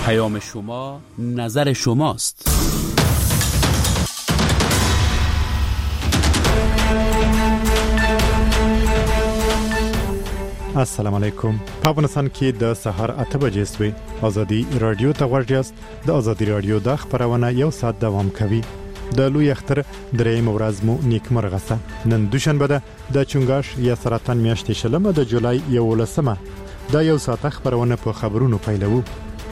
پیام شما نظر شماست. السلام علیکم. په افغانستان کې د سحر 8 بجې سوي ازادي رادیو ته ورجاست. د ازادي رادیو د خبرونه یو ساعت دوام کوي. د لوی اختر درېیم ورځ مو نیکمرغه سه. نن دوشنبه ده د چنګاش یا سرطان میاشتې شلمه د جولای 11مه. دا یو ساعت خبرونه په خبرونو پیلوو.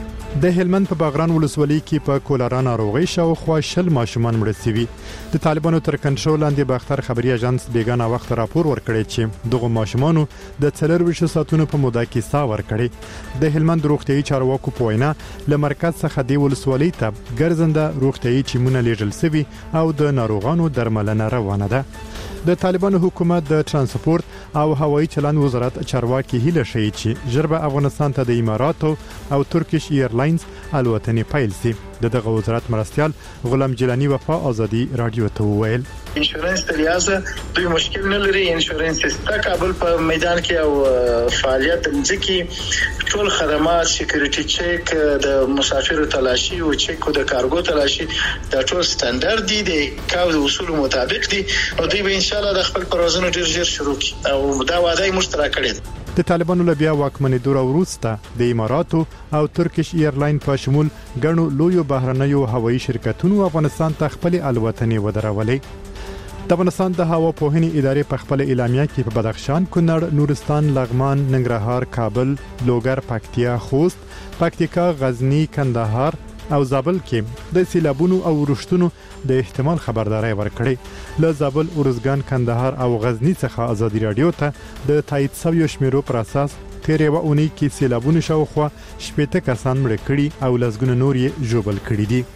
د هلمند په باغران ولسوالۍ کې په کولرا ناروغي شاوخوا 20 ماشومان مړ شوي. د طالبانو تر کنټرول لاندې باختر خبري اژانس بیگانه وخت راپور ورکړی چې دغه ماشومانو د 24 ساعتونو په موده کې سا ورکړي. د هلمند روغتيایي چارواکو په وینا له مرکز څخه د ولسوالۍ ته ګرځنده روغتيایي ټیمونه لیږل شوي او د ناروغانو درملنه روانه ده. د طالبانو حکومت د ترانسپورت او هوایي چلند وزارت چارواکي هیله شي چې ژر به افغانستان ته د اماراتو او ترکیش ایرلاینز الوتنې پیل شي. دغه وزارت مرستيال غلام جیلانی وفا ازادي رادیو ته وویل انشورنس تریازه دوی مشکل نه لري. انشورنس ستا کابل په میدان کې او فعالیت ځکه ټول خدمات سکیورټي چیک د مسافرو تلاشي او چیک د کارګو تلاشي د ټول سټانډرډ دي د کاو د اصول مطابق دي او دوی به ان شاء الله د خپل پروازونو ډیر ژر شروع کړي او دا وعده مشترک کړي. د طالبانو له بیا واکمنۍ دور وروسته د اماراتو او ترکیش ایرلاین په شمول ګڼو لویو بهرنیو هوایي شرکتونو افغانستان ته خپل الوتنې ودرولې. د افغانستان د هوا پوهنې ادارې په خپل اعلامیه کې په بدخشان، کونړ، نورستان، لغمان، ننګرهار، کابل، لوګر، پکتیا، خوست، پکتیکا، غزنی، کندهار او زابل کې د سیلابونو او ورښتونو د احتمال خبرداري ورکړي. له زابل، ارزګان، کندهار او غزنی څخه ازادي رادیو ته د تایید شویو شمیرو پر اساس تیرې وونی کې سیلابونو شاوخوا 80 کسان مړ کړي او لسګونه نور یې ژوبل کړي دي.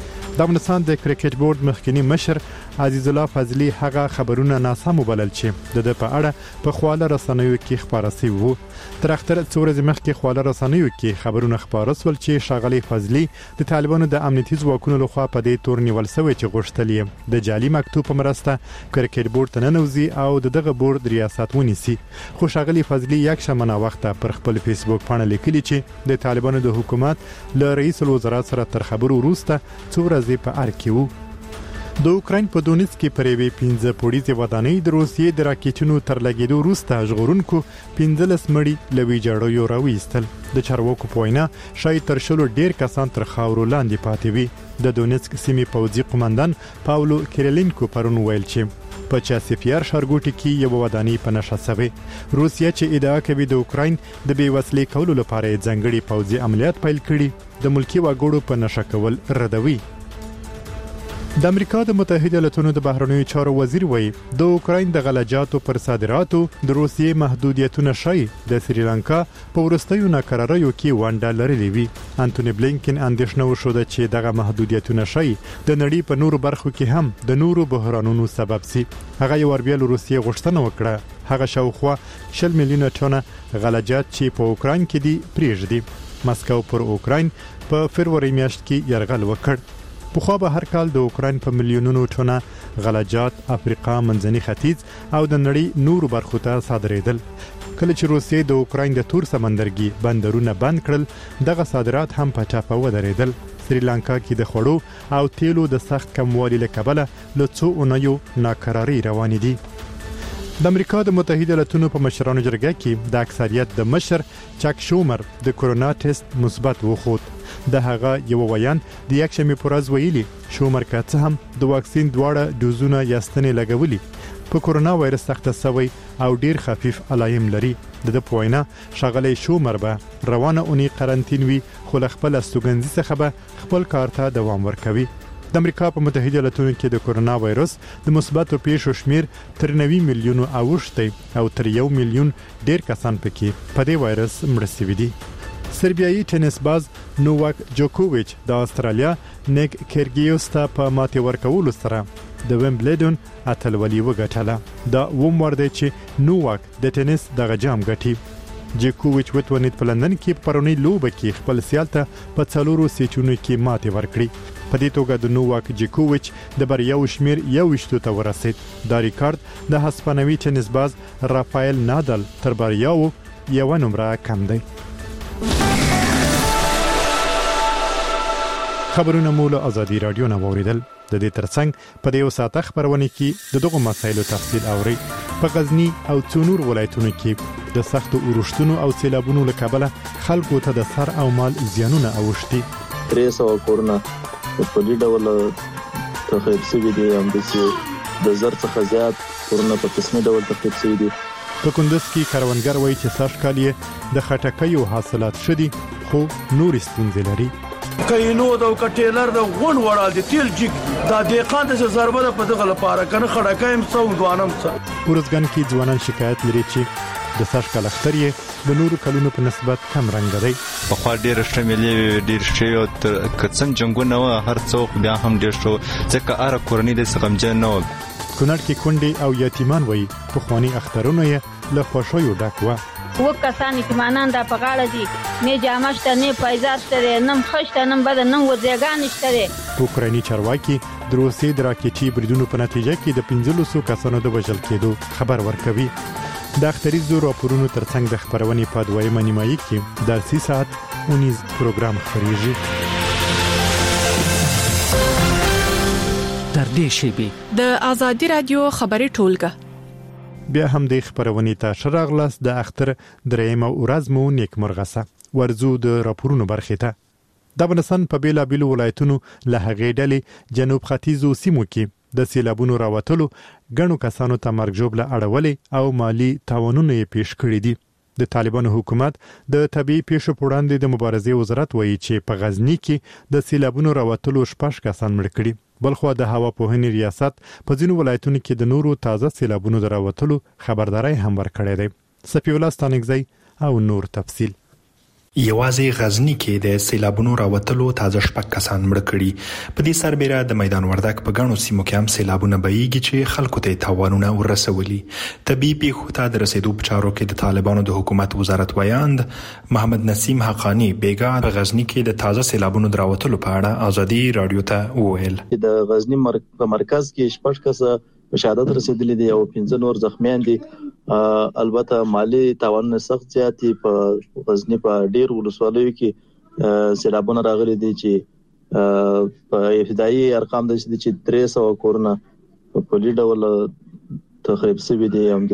د افغانستان د کرکټ بورډ مخکنی مشر عزیز الله فضلی هغه خبرونه ناسم وبلل چې د په اړه په خواله رسنیو کې خبره شوی وو. تر اختر څورز مخکې خواله رسنیو کې خبرونه خبره سول چې شاغلی فضلی د طالبانو د امنیتي ځواکونو لخوا په دې تور نیول شوی چې غوښتل یې د جعلي مکتوب په مرسته کرکټ بورډ ته ننوځي او دغه بورډ ریاست ونیسي. خو شاغلی فضلی یک شمنه وخت پر خپل فیسبوک باندې لیکلی چې د طالبانو د حکومت له رئیس الوزرا سره تر خبرو وروسته څورز په ارکیو. د اوکراین په دونیتس کې پرېوي 15 پوړیزه ودانۍ د روسیې د راکټونو تر لګیدو وروسته ژغورونکو 15 مړي لوي جړو راوېستل. د چارواکو په وینا شاید تر شلو ډیر کسان تر خاورو لاندې پاتې وي. د دونیتسک سیمې پوځي قومندان پاولو کیرلینکو پرون ویل چې په چاسفیار ښارګوټي کې یو ودانۍ په نشه شوه. روسیا چې ادعا کوي د اوکراین د بیوسلې کولو لپاره ځنګړي پوځي عملیات پیل کړي د ملکی وګړو په نشه کول ردوي. د امریکا د متحده ایالاتونو د بهرنیو چارو وزیر وایي د اوکراین د غلجاتو پر صادراتو د روسیې محدودیتونه شي د سریلانکا په ورستیو ناکراریو کې ونډه لرلې وي. انټونی بلینکن اندېښنه وښوده چې دغه محدودیتونه شي د نړۍ په نورو برخو کې هم د نورو بحرانونو سبب شي. هغه یو وربیل روسیې غوښتنه وکړه هغه شاوخوا 10 میلیونه ټنه غلجات چې په اوکراین کې دي پریږدي. مسکو پر اوکراین په فروری میاشت کې یرغل وکړ. په خو به هر کال د اوکراین په میلیونونو ټنه غلجات افریقا، منځني ختیځ او د نړۍ نورو برخو ته صادرېدل. کله چې روسیې د اوکراین د تور سمندرګي بندرونه بند کړل دغه صادرات هم په ټاپه ودرېدل. سریلانکا کې د خړو او تیلو د سخت کموالي له کبله له څو اونیو ناکراری روان دي. د امریکا د متحده ایالاتونو په مشرانو جرګه کې د اکثریت د مشر چک شومر د کورونا ټیسټ مثبت وخوت. د هغه یو ویان د یک شنبه پر ورځ ویلي شومر کاڅه هم د واکسین دواړه دوزونه یاستنې لګولي په کورونا وایرس سخته سوی او ډیر خفیف علایم لري. د پوینه شغلې شومر به روانه اونۍ قرنټین وی خو خپل استوګنځي څخه به خپل کار ته دوام ورکوي. د امریکا په متحده ایالاتونو کې د کورونا وایرس د مثبتو پیښو شمیر تر 90 میلیونو اوښتی او تر 1 میلیون ډیر کسان پکې په دې وایرس مړ شوي دي. سربیایي ټینس باز نوواک جوکوویچ د استرالیا نیک کیرګیوس ته په ماتې ورکولو سره د ویمبلډن اتلولي وګټله. دا ومور دی چې نوواک د ټینس دغه جام ګټي. جوکوویچ وتونید په لندن کې پرونی لوبه کې خپل سیال ته په 4 سیټونو کې ماتې ورکړي. په دې توګه د نوواک جوکوویچ د بریاو شمیر 21 ته ورسید. دا ریکارډ د هسپانوي ټینس باز رافایل نادال تر بریاو یو نمبر کم دی. خبرونه مو له ازادي رادیو نه اوریدل. د دې ترڅنګ په یو ساعت خبرونه کې د دغه مسایلو تفصیل اوري. په غزنی او څونور ولایتونو کې د سختو اورښتونو او سیلابونو له کبله خلکو ته د سر او مال زیانونه اوښتي. 300 کورونه په دې ډول تخریب شوي دي، هم د زر څخه زیات کورونه په قسمي ډول تخریب شوي دي. په کندز کې کاروانګر وایي چې سږ کال یې د خټکیو حاصلات شدي، خو نورې ستونزې لري. کینو د کټیلر د غون وړال دي تیل جګ دا دقیقاً د ضربه په دغه لپاره کنه خړکایم څو دوانم څه ورزګن کې ځوانان شکایت لري چې د سږ کال اختر یې د نورو کلونو په نسبت کم رنګ دی. په خوا ډیر شمېلې ډیر شي او کڅن جنگونه هر څوک بیا هم ډیر شو ځکه اره کورنۍ د سغمجن نو کونړ کې کونډې او یتیمان وایي په خواني اخترونو یې له خوشایو ډک و. وکسان یتیمانان د پغاړه دي نه جامشته نه پایزات ته نه خشته نه بد نه وځګان شته. اوکرایني چارواکي د روسي د راکټي بریدونو په نتیجه کې د 1500 کسانو د وژل کېدو خبر ورکوي. د اختریزو راپورونو ترڅنګ د خبرونې په دویمه نیمایي کې درسي ساعت 19 پروګرام خبريږي. در دې شیبه د ازادي رادیو خبري ټولګه بیا هم د خبرونې ته شراغلاس د اختر درېمه ورځ مو نیکمرغه ورزو د راپورونو برخه ته. د افغانستان په بیلابیلو ولایتونو له هغې ډلې جنوب ختیځو سیمو کې د سیلابونو راوتلو ګڼو کسانو ته مرګ ژوبله اړولې او مالی تاوانونه یې پیښ کړي دي. د طالبانو حکومت د طبيعي پیښو په وړاندې د مبارزې وزارت وایي چې په غزنی کې د سیلابونو راوتلو 6 کسان مړ کړي. بلخو د هوا پوهنې ریاست په ځینو ولایتونو کې د نورو تازه سیلابونو راوتلو خبرداري هم ورکړې ده. صفی الله ستانګزی او نور تفصیل. یوازې غزنی کې د سیلابونو راوتلو تازه 6 کسان مړ کړي. په دې سربېره د میدان وردګ په غاڼو سیمو کې هم سیلابونه بهیږي چې خلکو ته تاوانونه ورسولي. طبيعي پیښو ته د رسیدو په چارو کې د طالبانو د حکومت وزارت ویاند محمد نسیم حقانی بیګا په غزنی کې د تازه سیلابونو راوتلو په اړه ازادي رادیو ته وویل. د غزنی په مرکز کې 6 کسه شهادت رسیدلې دي او 15 نور زخمیان دي. البته مالی تاوانونه سخت زیاتی په غزنی په ډیر ولسوالیو کې سیلابونه راغلي دي چې په ابتدایي ارقام د چې 300 کورونه په لید ډول تخریب شوي دي، هم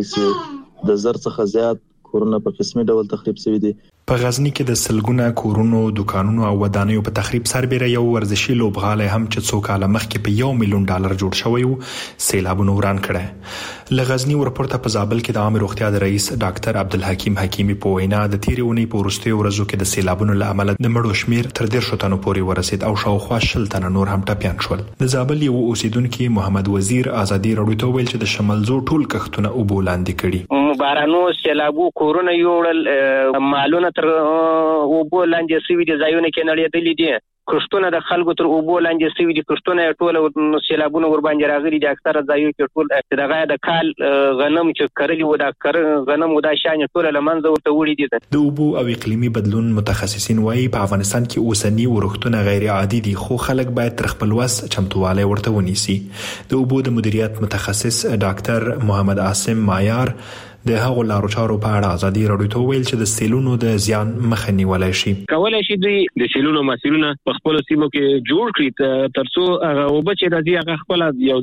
د زر څخه زیات کورونه په قسمي ډول تخریب شوي دي. په غزنی کې د سلګونه کورونو، دکانونو او ودانیو په تخریب سربېره یو ورزشي لوبغالی هم چې څو کاله مخکې په $1 ملیون جوړ شوی و سیلابونو وران کړی. له غزنی ورپورته په زابل کې د عامه روغتیا د رئیس ډاکټر عبدالحکیم حکیمی په وینا د تیرې اونۍ په وروستیو ورځو کې د سیلابونو له امله د مړو شمیر تر 10 تنو پورې ورسید او شاوخوا 20 تنه نور هم ټپیان شول. د زابل یو اوسیدونکو محمد وزیر ازادي رادیو ته ویل چې د شمالزو ټول کښتونه اوبو لاندې کړي. بارانو سیلابو کورونه یوړل، مالونه تر اوبو لاندې سوي دي، ځایونه کې نړېدلې دي، کښتونه د خلکو تر اوبو لاندې سوي دي، کښتونه ټول سیلابونه ور باندې راغلي دي. اکثره ځایو کې ټول دغه د کال غنم چې کرلي و دا غنم و دا شان ټول لمنځه ورته وړي دي. د اوبو او اقلیمي بدلون متخصصین وایي په افغانستان کې اوسنی ورښتونه غیر عادي دي، خو خلک باید تر خپل وس چمتووالی ورته ونیسي. د اوبو د مدیریت متخصص ډاکټر محمد عاصم مایار د هغو لارو چارو په اړه ازادي رادیو ته ویل چې د سیلونو د زیان مخه نیولای شي. کولای شي دوی د سیلونو مسیرونه په خپل سیمو کې جوړ کړي ترڅو هغه وبچ راځي هغه خپل یو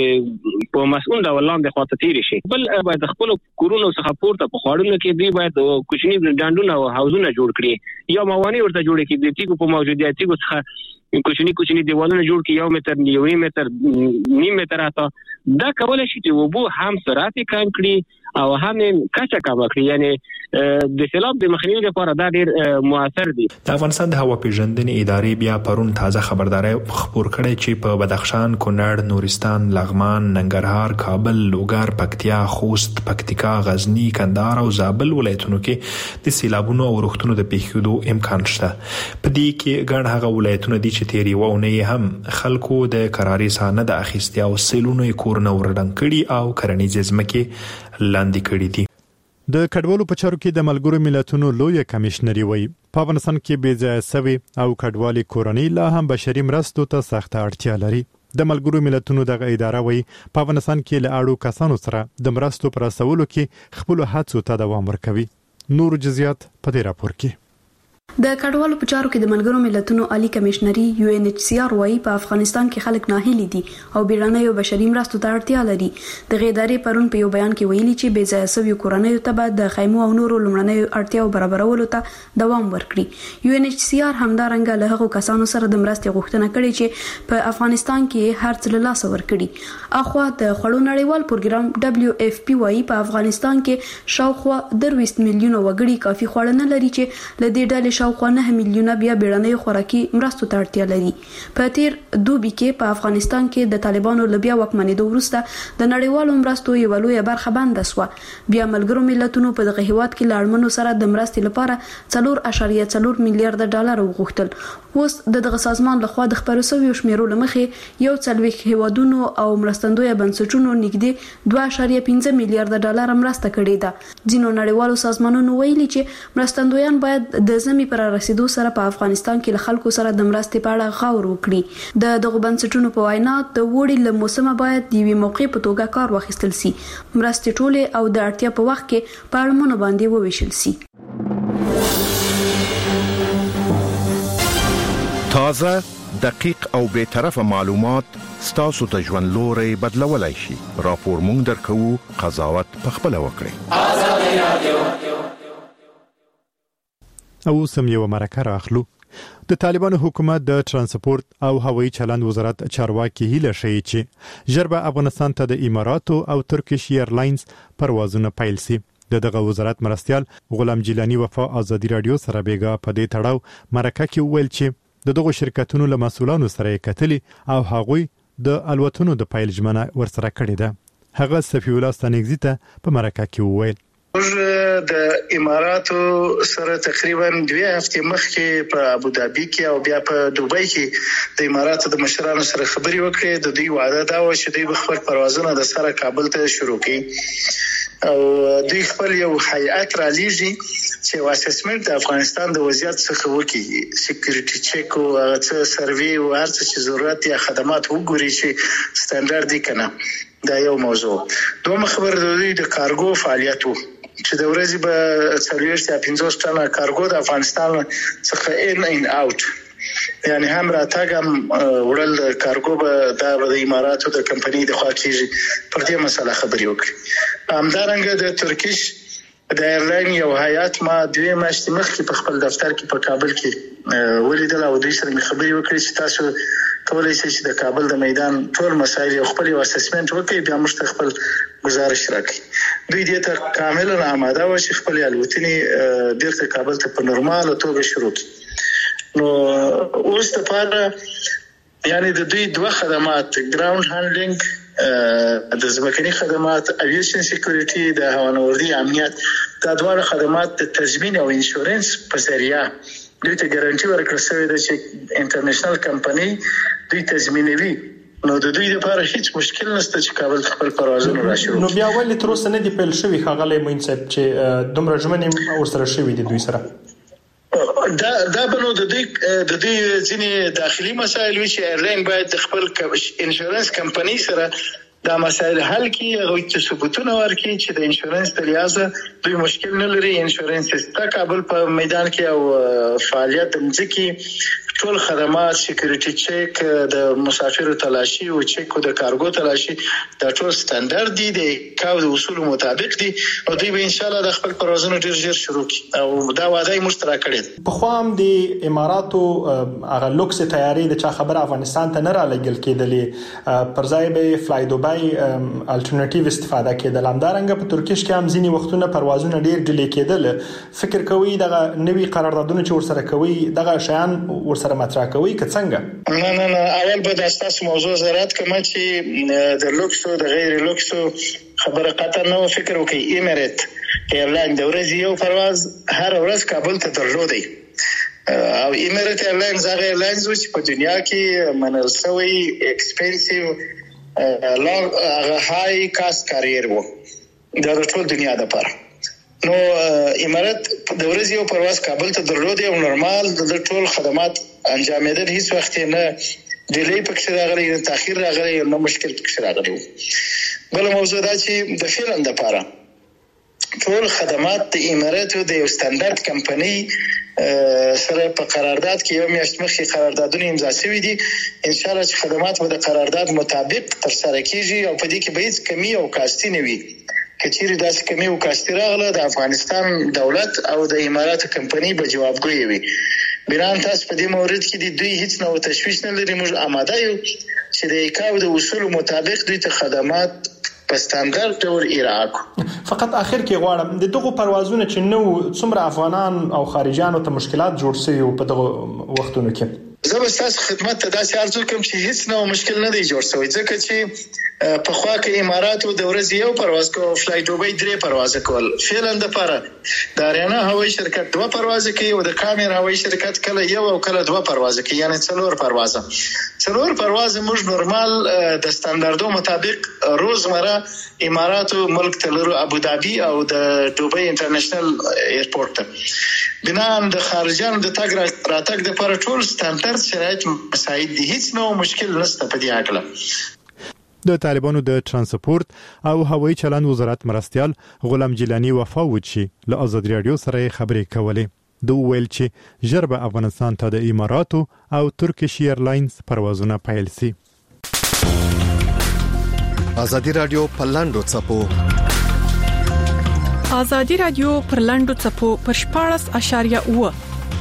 ځای په مسؤل ډول لاندې خواته تیر شي. بل باید خپل کورونو څخه پورته په خاورونو کې دوی باید کوچني ډانډونه او حوضونه جوړ کړي یا موانع ورته جوړ کړي د تیګو په موجودیت تیګو څخه کوچني دیوالونه جوړ کړي 1 متر 1 متر نیم متر اته. دا کولای شي چې وبو هم سرعت کم کړي او هم کچا کم کړي، یعنی د سیلاب د مخنیوي لپاره دا ډیر موثر دي. د افغانستان د هوا پیژندنې ادارې بیا پرون تازه خبرداري خبر کړي چې په بدخشان، کونړ، نورستان، لغمان، ننګرهار، کابل، لوګر، پکتیا، خوست، پکتیکا، غزنی، کندهار او زابل ولایتونو کې د سیلابونو او ورښتونو د پیښېدو امکان شته. په دې کې ګڼ هغه ولایتونه دي چې تیری وونه هم خلکو د قراري سانه د اخیستیا او سیلونو کورونه ورډنګ کړي او کرنیزې ځمکې لاندې کړي دي. د کډوالو په چارو کې د ملګرو ملتونو لوی کمشنري وایي په افغانستان کې بې ځایه سوي او کډوالي کورنۍ لا هم بشري مرستو ته سخته اړتیا لري. د ملګرو ملتونو دغه اداره وایي په افغانستان کې له اړو کسانو سره د مرستو پر رسولو کې خپل هڅو ته دوام ورکوي. نور جزئیات په دې راپور کې. د کډوالو په چارو کې د ملګرو ملتونو عالی کمشنري UNHCR وايي په افغانستان کې خلک ناهیلي دي او بیړنیو بشري مرستو ته اړتیا لري. د ادارې پرون په یو بیان کې ویلي چې بې ځایه شویو کورنیو ته به د خیمو او نورو لومړنیو اړتیاو برابرولو ته دوام ورکړي. UNHCR همدارنګه له هغو کسانو سره د مرستې غوښتنه کړې چې په افغانستان کې هر څه له لاسه ورکړي. اخوا د خړو نړیوال پروګرام WFP وايي په افغانستان کې شاوخوا 23 میلیونه وګړي کافي خواړه نه لري چې له دې ډلې شاوخوا 9 میلیونه بیا بیړنۍ خوراکي مرستو ته اړتیا لري. په تیر دوبي کې په افغانستان کې د طالبانو له بیا واکمنېدو وروسته د نړیوالو مرستو یوه لویه برخه بنده شوه. بیا ملګرو ملتونو په دغه هیواد کې له اړمنو سره د مرستې لپاره 4.4 میلیارډ ډالر وغوښتل. اوس دغه سازمان لخوا د خپرو شویو شمیرو له مخې یو څلوېښت هیوادونو او مرستندویه بنسټونو نږدې 2.15 میلیارډ ډالر مرسته کړې ده. ځینو نړیوالو سازمانونو ویلي چې مرستندویان باید د زمي پر رسیدو سره په افغانستان کې له خلکو سره د مرستې په اړه غور وکړي. د دغه بنسټونو په وینا د وړي له موسمه باید د یوې موقع په توګه کار واخیستل سي، مرستې ټولې او د اړتیا په وخت کې په اړمنو باندې وویشل سي. تازه، دقیق او بے طرفه معلومات ستاسو ته ژوند لوري بدلولای شي. راپور مونږ درکو، قضاوت پخپله وکړئ. آزادي رادیو. او سم یو مرکه راخلو. د طالبانو حکومت د ترانسپورت او هوایي چلند وزارت چارواکي هیله شي چې ژر به افغانستان ته د اماراتو او ترکیش ایرلاینز پروازونه پیل سي. دغه وزارت مرستيال غلام جیلانی وفا آزادی رادیو سره بیګا په دې تړاو مرکه کې ویل چې دغه شرکتونو له مسولانو سره کتلي او هغوی د الوتنو د پیل ژمنه ورسره کړې ده. هغه صفی الله ستانګزی ته په مرکه کې ویل د اماراتو سره تقریبا 2 هفته مخکې په ابوظبي کې او بیا په دوبۍ کې د اماراتو د مشرانو سره خبري وکړې. د دوی وعده دا و چې دوی خپل پروازونه د سره کابل ته شروع کړي او دوی خپل یو هیئات را لیږي چې اسسمنت د افغانستان د وضعیت څخه وکړي، سکیورټي چیک او هغه سروي او هر څه چې ضرورت یا خدمات وګوري چې سټانډرډ دي کنه. دا یو موضوع. دوه خبر د دوی د کارګو فعالیتو چې د ورځې به 40 یا 50 ټنه کارګو د افغانستان څخه ان اوټ، یعنی هم راتګ هم وړل کارګو به د اماراتو د کمپنۍ د خوا کېږي. پر دې مسله خبري وکړي. همدارنګه د ترکیش د ایرلاین یو هیئات ما 2 میاشتې مخکې په خپل دفتر کې په کابل کې ولیدل او دوی سره خبري وکړي چې تاسو کولای شئ چې د کابل د میدان ټول مسایل خپل اسسمنت وکړي، بیا موږ خپل گزارش راکړي. دوی دې ته کاملا آماده و چې خپل الوتنې بیرته کابل ته په نورمال توګه شروع کړي. نو اوس د پاره یعنی د دوی دوه خدمات، ګراوند هانډلینګ د ځمکني خدمات، اویشن سکیورټي د هوانوردي امنیت، دا ډول خدمات د تضمین او انشورنس په ذریعہ دوی ته ګارانټي ورکړل شوې ده چې انټرنیشنل کمپنی دوی تضمینوي. نو د دوی لپاره هیڅ مشکل نشته چې کابل خپل پروازونه راشي. نو بیا ولې تر اوسه نه دی پیل شوی خغلې مینسپ چې دومره ژمنې ورسره شوی دي دوی سره؟ دا بنو د دې ځینې داخلي مسایل وی چې ایرلاین باید خپل انشورنس کمپنی سره دا مسایل حل کړي او چې ثبوتونه ورکړي چې د انشورنس د لحاظه دوی مشکل نه لري. انشورنس سیستم کابل په میدان کې او فعالیت مځکي ټول خدمات، سکیورټي چیک، د مسافرو تلاشي او چیک د کارګو تلاشي دا ټول سټانډرډ دي، د کاو د اصول مطابق دي او دوی به ان شاء الله د خپل پروازونه ډیر ژر شروع کړي او دا وعده یې مشترک کړي. په خوام د اماراتو هغه لوکس تیاری د چا خبر افغانستان ته نه را لګل کېدلې، پر ځای به فلای دوبای الټرنیټیو استفاده کېدل. همدارنګه په ترکیش کې هم ځینې وختونه پروازونه ډیر ډیلې کېدل. فکر کوي دغه نوي قراردادونه چې ورسره کوي دغه شیان ورسره مطرح کوي که څنګه؟ نه اول به د تاسو موضوع زراعت کوم چې د لوکس او د غیر لوکس خبره قطر نو فکر وکي. ایمریت ایرلاین د ورځې یو پرواز هر ورځ کابل ته درلودي او ایمریت ایرلاینز هغه ایرلاینز چې په دنیا کې منل شوی ایکسپنسیو لونګ هاي کاست کاریر وو د ټول دنیا لپاره. نو امارات د ورځې یو پرواز کابل ته درلودي او نورمال د ټول خدمات انجامېدل، هیڅ وخت نه ډیلی پکې راغلی، نه تاخير راغلی، نه مشکل پکې راغلی. بل موضوع دا چې د فیلم لپاره ټول خدمات د اماراتو د یو سټانډرډ کمپنی سره په قرارداد کې یو میاشت مخکې قراردادونه امضا شوي دي. ان شاء الله چې خدمات به د قرارداد مطابق تر سره کیږي او په دې کې به هیڅ کمی او کاستی نه وي. کچېری داسې کمی او کاستی راغله د افغانستان دولت او د اماراتو کمپنۍ به جوابګوی وي. بیران تاسو په دې مورد کې د دوی هیڅ نوې تشویش نه لري. موږ آماده یو چې د ایکاو د اصول مطابق دوی ته خدمات په ستاندرد ډول ارائه کړو. فقط اخر کې غواړم د دغه پروازونو چې نو څومره افغانان او خارجيانو ته مشکلات جوړ شوي په دغه وختونو کې زه به تاسو خدمت ته داسې ارزو کوم چې هیڅ نو مشکل نه دی جوړ شوی ځکه چې په خوا کې اماراتو د ورځې یو پرواز کو فلای دوبۍ 3 پرواز کول فعلا د پاره د اریانا هوایي شرکت 2 پرواز کوي او د کامر هوایي شرکت کله یو او کله 2 پرواز کوي یعنی 4 پرواز موږ نورمال د ستاندردو مطابق روزمره اماراتو ملک تلرو ابوظبي او د دوبۍ انټرنیشنل ایرپورټ ته بنا د خارجانو د تګ راتګ د لپاره ټول ستاندرد شرایط مساعد دي. هیڅ نو مشکل نشته په دې اړه. د طالبانو د ترانسپورت او هوایي چلند وزارت مرستيال غلام جیلانی وفاوچی له آزاد رادیو سره خبرې کولې. د ویل چې ژر به افغانستان ته د اماراتو او ترکیش ایرلاینز پروازونه پیل شي. آزادی رادیو پلاندو چپو آزادی رادیو پرلاندو چپو پر 14.8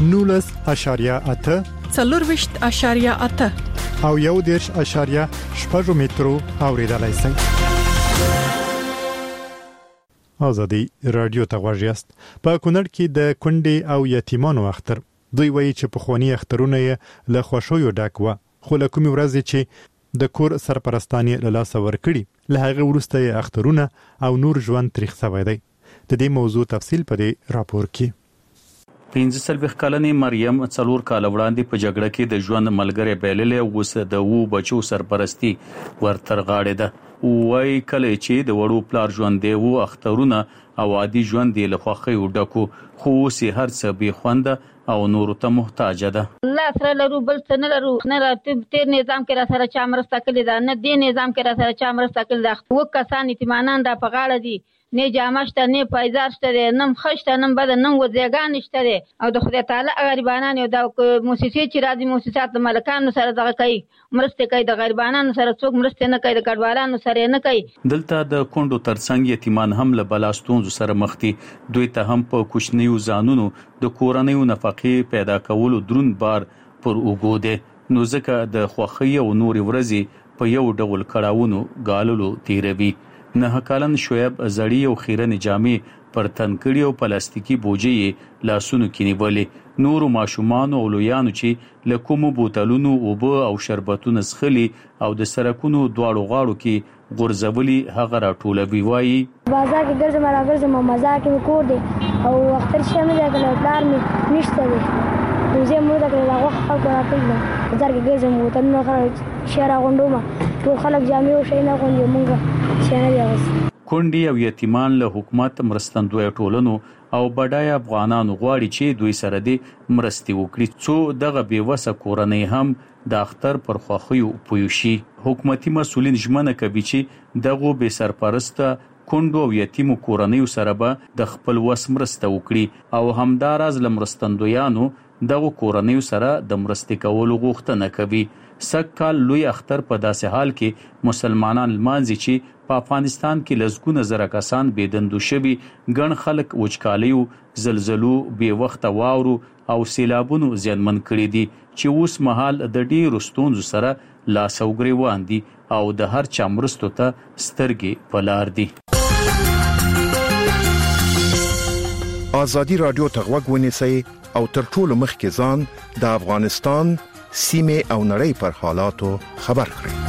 19.8 4.8 او 1.8 مترو اوریدلای شئ. آزادی رادیو ته غواړئ. په کونړ کې د کونډې او یتیمانو اختر دوی وایي چې په خواني اخترونه یې له خوشویو ډک و خو له کومې ورځې چې د کور سرپرستانی له لاسه ورکړي له هغه وروسته یې اخترونه او نور ژوند تاریخ سوی دی. د دې موضوع تفصیل په دې راپور کې. 15 کلنې مریم 4 کال وړاندې په جګړه کې د ژوند ملګری بایللې اوس د وو بچو سرپرستی ورتر غاړه ده. وای کله چې د وړو پلار ژوند دی وو اخترونه او عادي ژوند دی له خوخي وډکو خو سي هر څه به خوند او نور ته محتاج ده. الله سره لرو بل څه نه لرو نه تیر نظام کې را سره چا مرسته کړی دا نه دی نظام کې را سره چا مرسته کړی دا و کسان ایتمانان دا په غاړه دي نه جامشته نه پایزار شته نه خشته نه بد نه وځيګان شته او د خدای تعالی غریبانان یو د موسسې چې راځي موسسات ملکانو سره دغه کوي مرسته کوي د غریبانو سره څوک مرسته نه کوي د کډوالانو سره نه کوي. دلته د کونډو ترڅنګ یتیمان هم له بلاستون سره مخ دي. دوی ته هم په کوچنیو ځانونو د کورنیو نفقې پیدا کولو درون بار پر وګوده نو ځکه د خوخي او نور ورځي په یو ډول کړهونو غالولو تیروي. 9 کلن شعیب زړی او خیرن جامې پر تنکړی او پلاستیکی بوجي لاسونو کې نیولې. نور ماشومان او لویانو چې لکومو بوتلونو او شربتونو سخلي او د سرکونو دواړو غاړو کې غرزولي هغه راټولوي. وایي بازار کې ګرځم مزه کې کور دي او وختر شمه دا کله پلار می نشته وي زه مو دا کله هغه خلک راټول بازار کې ګرځم وته نو خرج شهر غونډوما ټول خلک جامې او شي نه غونډي مونږه کونډي او یتیمان له حکومت مرستندوی ټولنو او بډای افغانانو غواړي چې دوی سره دې مرستي وکړي څو دغه بیوسه کورنۍ هم د اختر پر خوخیو پویشي. حکومتي مسولین ژمنه کوي چې دغه به سرپرسته کونډو او یتیمو کورنۍ سره به د خپل وس مرسته وکړي او همدارز لمرستندویانو دغه کورنۍ سره د مرستې کولو غوښتنه کوي. سکهال لوی اختر په داسې حال کې مسلمانان لمانځي چې په افغانستان کې لزګونه زره کسان بيدندو شوي ګڼ خلک وچکالیو زلزلو بے وخت واورو او سیلابونو زیانمن کړي دي چې اوس مهال د ډیرو ستونزو سره لاس او ګریوان دي او د هر چا مرستو ته سترګې پلار دي. آزادی رادیو ته غوږ ونیسئ او تر ټولو مخکې ځان د افغانستان سیمه او نړۍ پر حالاتو خبر کړئ.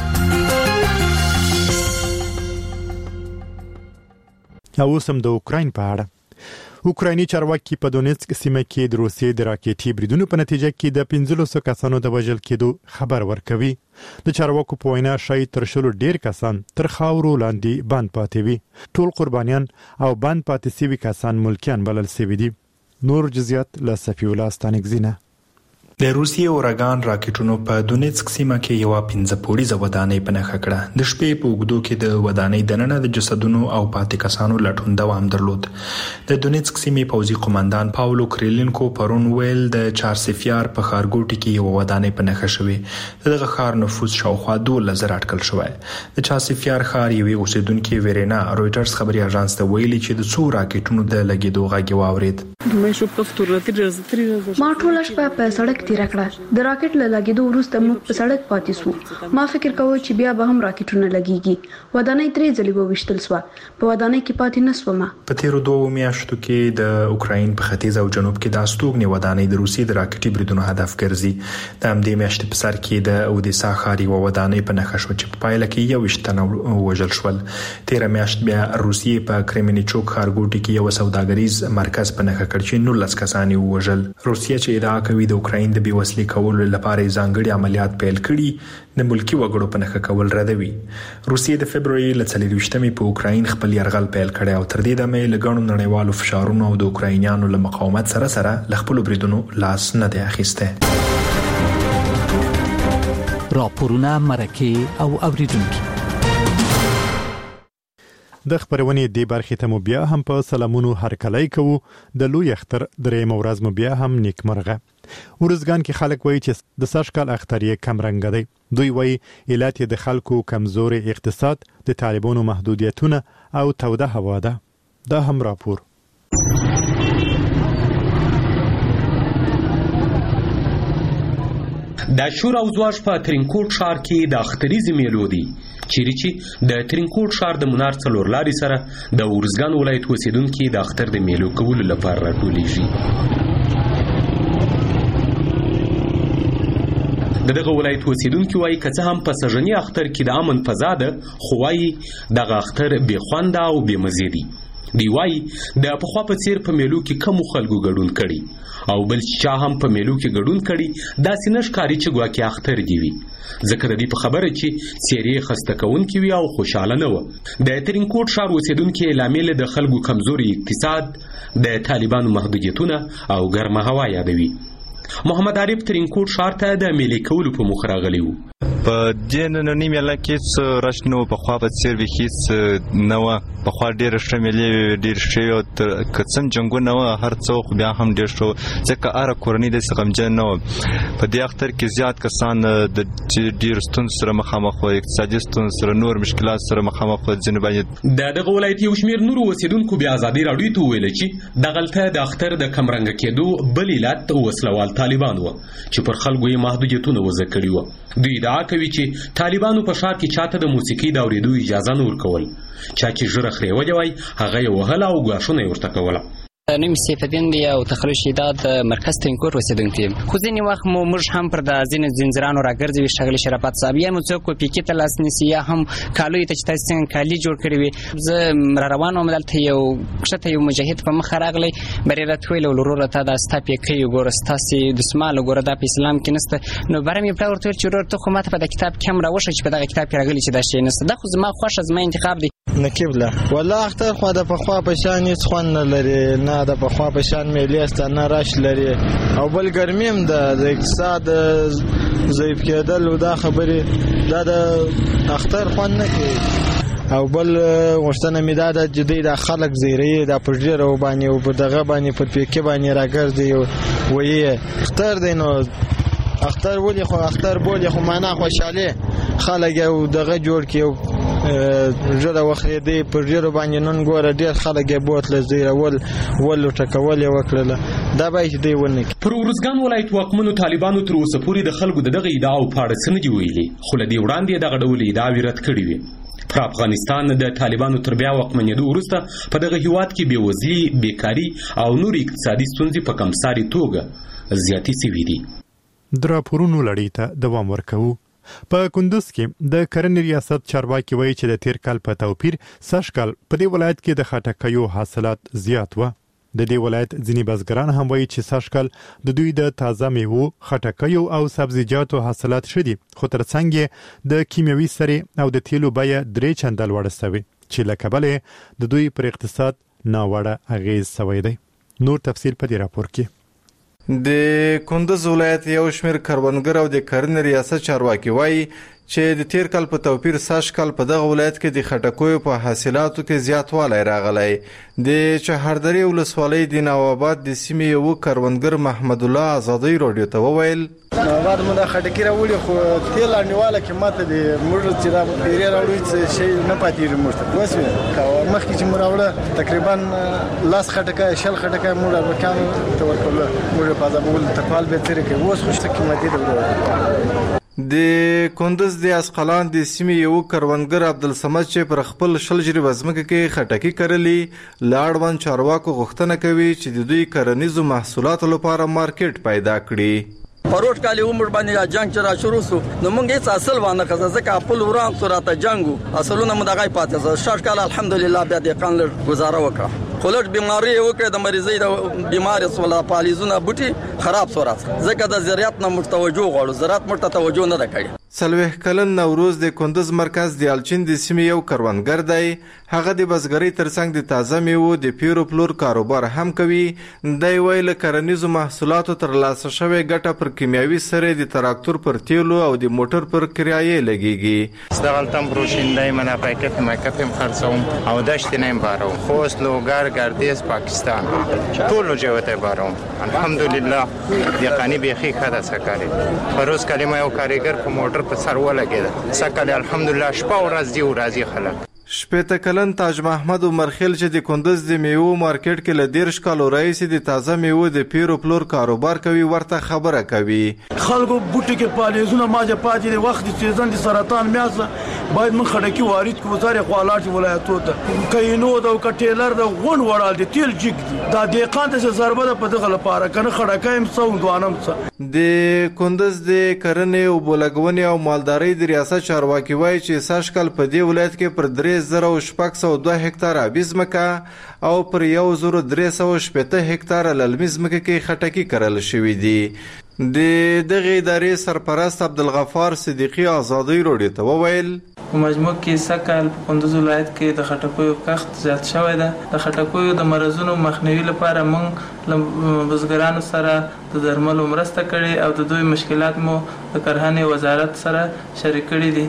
اوس هم د اوکراین په اړه اوکرایني چارواکي په دونیتسک سیمه کې د روسیې د راکېټي بریدونو په نتیجه کې د 1500 کسانو د وژل کېدو خبر ورکوي. د چارواکو په وینا شاید تر شلو ډیر کسان تر خاورو لاندې باندې پاتې وي. ټول قربانیان او باندې پاتې سوي کسان ملکیان بلل شوي دي. نور جزئیات له صفی الله ستانکزینه. د روسیې اورګان راکټونو په دونیتسک سیمه کې یو 15 پوړیزه ودانۍ په نښه کړه. د شپې په اوږدو کې د ودانۍ دننه د جسدونو او پاتې کسانو لټون دوام درلود. د دونیتسک سیمې پوځي قوماندان پاولو کریلینکو پرون ویل د چارسفیار په ښارګوټي کې یو ودانۍ په نښه شوې. دغه ښار نفوس شاوخوا 12,000 اټکل شوی. د چارسفیار ښار یوې اوسیدونکې ویرینا رويټرز خبري اژانس ته ویلي چې د څو راکټونو د لګېدو غږ واورید. ما ټوله شپه په سړک تیر کړه. د راکټ له لګېدو وروسته موږ په سړک پاتې سو. ما فکر کاوه چې بیا به هم راکټونه لګيږي. ودانۍ 3 ځلې وویشتل سو. په ودانۍ کې پاتې نسوم. په تیرو 2 میاشتو کې د اوکراین په ختیځ او جنوب کې د استوګنې ودانۍ د روسي د راکټي بریدونو هدف ګرځي. د همدې میاشتې په سر کې د اودیسا ښار یو ودانۍ په نښه شو چې په پایله کې 21 تنه وژل شول. تیر میاشت بیا روسیې په کریمینیچوک ښارګوټي کې یو سوداګریز مرکز په نښه کړ چې 19 کسان وژل. روسیه چې ادعا کوي د اوکراین د بیوسلي کولو لپاره ځانګړي عملیات پیل کړي، د ملکی وګړو په نښه کول ردوي. روسیه د فبرवरी ل 24مې په اوکراین خپل یرغل پیل کړی او تر دې دمه له ګڼو نړیوالو فشارونو او د اوکراینیانو له مقاومت سره له خپل بریدونو لاس نه دی اخیسته. راپورونه مرکه او اوریدونکو د خبرونې دی برخې ته مو بیا هم په سلامونو هرکلی کوو. د لوی اختر درېیم ورځ مو بیا هم نیکمرغه. ورزګان کې خلک وایي چې د سږکال اختر یې کم رنګ دی. دوی وایي علت یې د خلکو کمزوري اقتصاد، د طالبانو محدودیتونه او توده هوا ده. دا هم راپور. د شور او زواج په ترینکوټ ښار کې د اختریزې میلو دی چیرې چې د ترینکوټ ښار د منار څلور لارې سره د ورزګان ولایت اوسیدونکي د اختر د میلو کولو لپاره راټولیږي. دغه ولایت اوسیدونکي وایي که څه هم په سږني اختر کې د امن فضا ده، خو وایي دغه اختر بې خونده او بې مزې دی. دی وایي د پخوا په څیر په میلو کې کمو خلکو ګډون کړي او بل چا هم په میلو کې ګډون کړي داسې نه ښکاري چې ګواکې اختر دی وي، ځکه د دې په خبره چې څیرې خسته کوونکې وي او خوشحاله نه وه. د ترینکوټ ښار اوسیدونکي لامل د خلکو کمزوري اقتصاد، د طالبانو محدودیتونه او ګرمه هوا یادوي. محمد عارف ترینکوټ ښار ته د میلې کولو په مخ راغلی و. په دې نننۍ میله کې څه رش نه و، پخوا په څېر بیخي څه نه وه. پخوا ډېره ښه میلې ډېرې ښې وه، که څه هم جنګونه وه هر څه خو بیا هم ډېر ښه وه، ځکه هره کورنۍ داسې غمجن نه وه. په دې اختر کې زیات کسان د ډېرو ستونزو سره مخامخ وه، اقتصادي ستونزو سره، نور مشکلات سره مخامخ وه. ځینې باندې د دغه ولایت یو شمېر نورو اوسېدونکو بیا ازادي راډیو ته وویله چې دغلته د اختر د کمرنګه کېدو بل علت وسلوال طالبان وه چې پر خلکو یې محدودیتونه وضع کړي وه. دوی ادعا کوي چې طالبانو په ښار کې چاته د موسیقۍ د اورېدو اجازه نه ورکول، چا چې ژره خریولې وای هغه یې وهله او ګواښونه یې ورته کوله. نوم سیف الدین دی او تخریش شداد مرکز ترینکوټ اوسیدونکی یم. خو ځینې وخت موږ هم پر د ځینې زنځیرانو راګرځوي ښاغلي شرافت صاحب، یا مو څوک پیکې ته لاس نیسي یا هم کالیو ته چې تاسې څنګه کالي جوړ کړي وي. زه را روان وم، دلته یو کښته یو مجاهد په مخه راغلی، بری راته ویل وروره تا دا ستا پیکۍ وګوره، ستاسې دسمال وګوره، دا په اسلام کې نشته. نو بره مې پلار ورته ویل چې ورور ته خو ماته په د کتاب کې هم راوښه چې په دغه کتاب کې راغلي چې دا شی نشته. دا خو زما خوښه، زما انتخاب دی. نقیب له والله اختر خو د پخوا په شان هیڅ خوند نه لري، نه د پخوا په شان میلې است نه راش لري، او بل ګرمي هم د اقتصاد ضعیف کېدل او دا خبرې دا د اختر خوند نه کوي. او بل غوښتنه مې دا ده چې دوی د خلک زیری دا په ډېرو باندې او په دغه باندې پر پیکې باندې راګرځي وایي اختر دی. نو اختر ولې خو اختر بولې خو معنا خوشحالي خلک یو دغه جوړ کړي ژړه وخرېدی پر ډېرو باندې نن ګوره ډېر خلک یې بوتله زیرول ول ټکول یې وکړله. دا باید چې دوی ونه کړي. پر ورزګان ولایت واکمنو طالبانو تر اوسه پورې د خلکو د دغه ادعاو په اړه څه نه دي ویلي، خو له دې وړاندې یې دغه ډول ادعاوې رد کړې وې. پر افغانستان د طالبانو تر بیا واکمنېدو وروسته په دغه هیواد کې بېوزلي، بیکاري او نور اقتصادي ستونزې په کمسارې توګه زیاتې سوي دي. د راپورونو لړۍ ته دوام ورکوو. په کندوز کې د کرنې ریاست چارواکي وایي چې د تیر کال په توپیر سږکال په دې ولایت کې د خټکیو حاصلات زیات و. د دې ولایت ځینې بزګران هم وایي چې سږکال د دوی د تازه میوو، خټکیو او سبزیجاتو حاصلات ښه دي، خو ترڅنګ یې د کیمیاوي سرې او د تیلو بیه 3 چنده لوړه سوې چې له کبله د دوی پر اقتصاد ناوړه اغیز سوی دی. نور تفصیل په دې راپور کې. د کندز ولایت یو شمېر کروندګر او د کرنې ریاست چارواکي وایي چې د تیر کال په توپیر سږ کال په دغه ولایت کې د خټکیو په حاصلاتو کې زیاتوالی راغلی. د چهاردرې ولسوالۍ د نواباد د سیمې یو کروندګر محمد الله آزادۍ راډیو ته وویل نواباد مو دا خټکي راوړي خو تیل انډیواله کې ماته د موږ چې دا پیرې راوړي څه شی نه پاتېږي موږ ته وسوي مخکې چې موږ راوړه تقریبا لاس خټکای شل خټکای موږ ورکانو ته ورکول موږ په ځابول تپال به ترې کې اوس خو څه قیمتي ده. د کندز د اسقلان د سیمې یو کروندګر عبدالصمد چې پر خپل شل جریبه ځمکه کې خټکي کرلي له اړوند چارواکو غوښتنه کوي چې د دوی کرنیزو محصولاتو لپاره مارکیټ پیدا کړي. پروت کالی عمر باندې جنگ چې را شروع سو نو مونږ هیڅ اصل وانه کړه ځکه خپل وران سورته جنگو اصلونه مدغای پاتې شش کال الحمدلله بیا د قانل گزاره وکړه خلک بیماری وکړه د مریضۍ د بیماری سولا پالیزونه بوټي خراب سورات ځکه د زراعت نه متوجه غواړو زراعت مرته توجه نه کړي. سلوه کلن نوروز د کندز مرکز د الچین د سیمې یو کروندګر دی. هغه د بزګرۍ ترڅنګ د تازه میوو د پیرو پلور کاروبار هم کوي. دی ویل کرنیزو محصولاتو ترلاسه شوی ګټه پر کیمیاوي سره د تراکتور پر تیلو او د موټر پر کرایې لګیږي. اشتغلتم بروشیندهی من پاکت مکتم خرڅوم او دشت نیم بارو خوست لوګر ګردیز پاکستان ټول جوته بارو الحمدلله یقیني بیخي خدا سکاري پروس کلمه یو کاریګر په موټر په سر ولګید سکه الحمدلله شپه ورځ دی ورځي خلک. شپېته کلن تاج محمد عمرخیل چې د کندز د میوو مارکیټ کې له 13 کالو راهیسې د تازه میوو د پیرو پلور کاروبار کوي ورته خبره کوي. خلکو بوټي کې پالیزونه ماجه پاتې د وخت د سیزن د سرطان میاسه باید من خټکی وارد کو وزارت خپلات ولایتو ته کینو د کټیلر د غون وړال د تیل جګ دي دا دقیقاً د ضربه په دغه لپاره کنه خړکایم سو دوانم څه د کندز د کرنې او بولګونې او مالدارۍ د ریاست چارواکي وایي چې سږ کال په دې ولایت کې پر 3602 هکتاره ابیزمکه او پر 1380 هکتاره للمي ځمکه کې خټکی کرل شوې دي. د دغه ادارې سرپرست عبدالغفار صدیقی آزادۍ راډیو ته وویل په مجموع کې سکهال په کندز ولایت کې د خټکیو کښت زیات شوی ده. د خټکیو د مرزونو مخنیوي لپاره موږ له بزګرانو سره د درملو مرسته کړې او د دوی مشکلات مو د کرهنې وزارت سره شریک کړي دي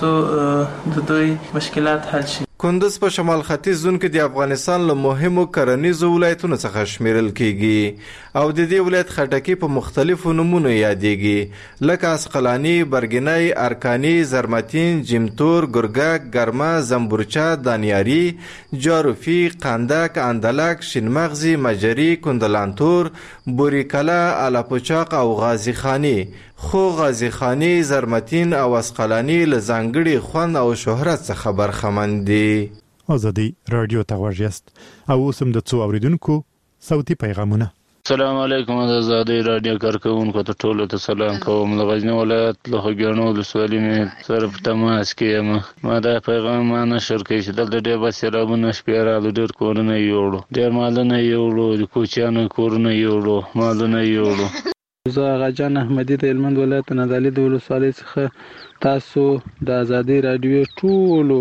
ترڅو د دوی مشکلات حل شي. کندز په شمال ختیځ زون کې د افغانستان له مهمو کرنیزو ولایتونو څخه شمیرل کیږي او د دې ولایت خټکی په مختلفو نومونو یادېږي لکه اسقلانی، برګنی، ارکانی، زرمتین، جمتور، ګرګک، ګرمه، زنبورچه، دانیاری، جاروفی، قندک، اندلک، شینمغزی، مجری، کندلانتور، بوریکلا، الاپوچاق او غازی خانی. خو غازی خانی، زرمتین او اسقلانی له ځانګړي خوند او شهرت څخه برخمن دي. آزادی رادیو ته غوږ یاست او اوس هم د څو اوریدونکو صوتي پیغامونه. السلام علیکم د آزادی رادیو کارکونکو ته ټولو ته سلام کوم. د غزنی ولایت له خوږیاڼو ولسوالۍ مې سره په تماس کې یم. ما دا پیغام ما نشر کړی چې دلته ډېر بس سیلابونه شپې راغلل ډېر کورونه یې یوړو ډېر مالونه یې یوړو د کوچیانو کورونه یې یوړو مالونه یې یوړو. زه غاجان احمدی د هلمند ولایت نادعلي د ولسوالۍ څخه تاسو د آزادی رادیو ټولو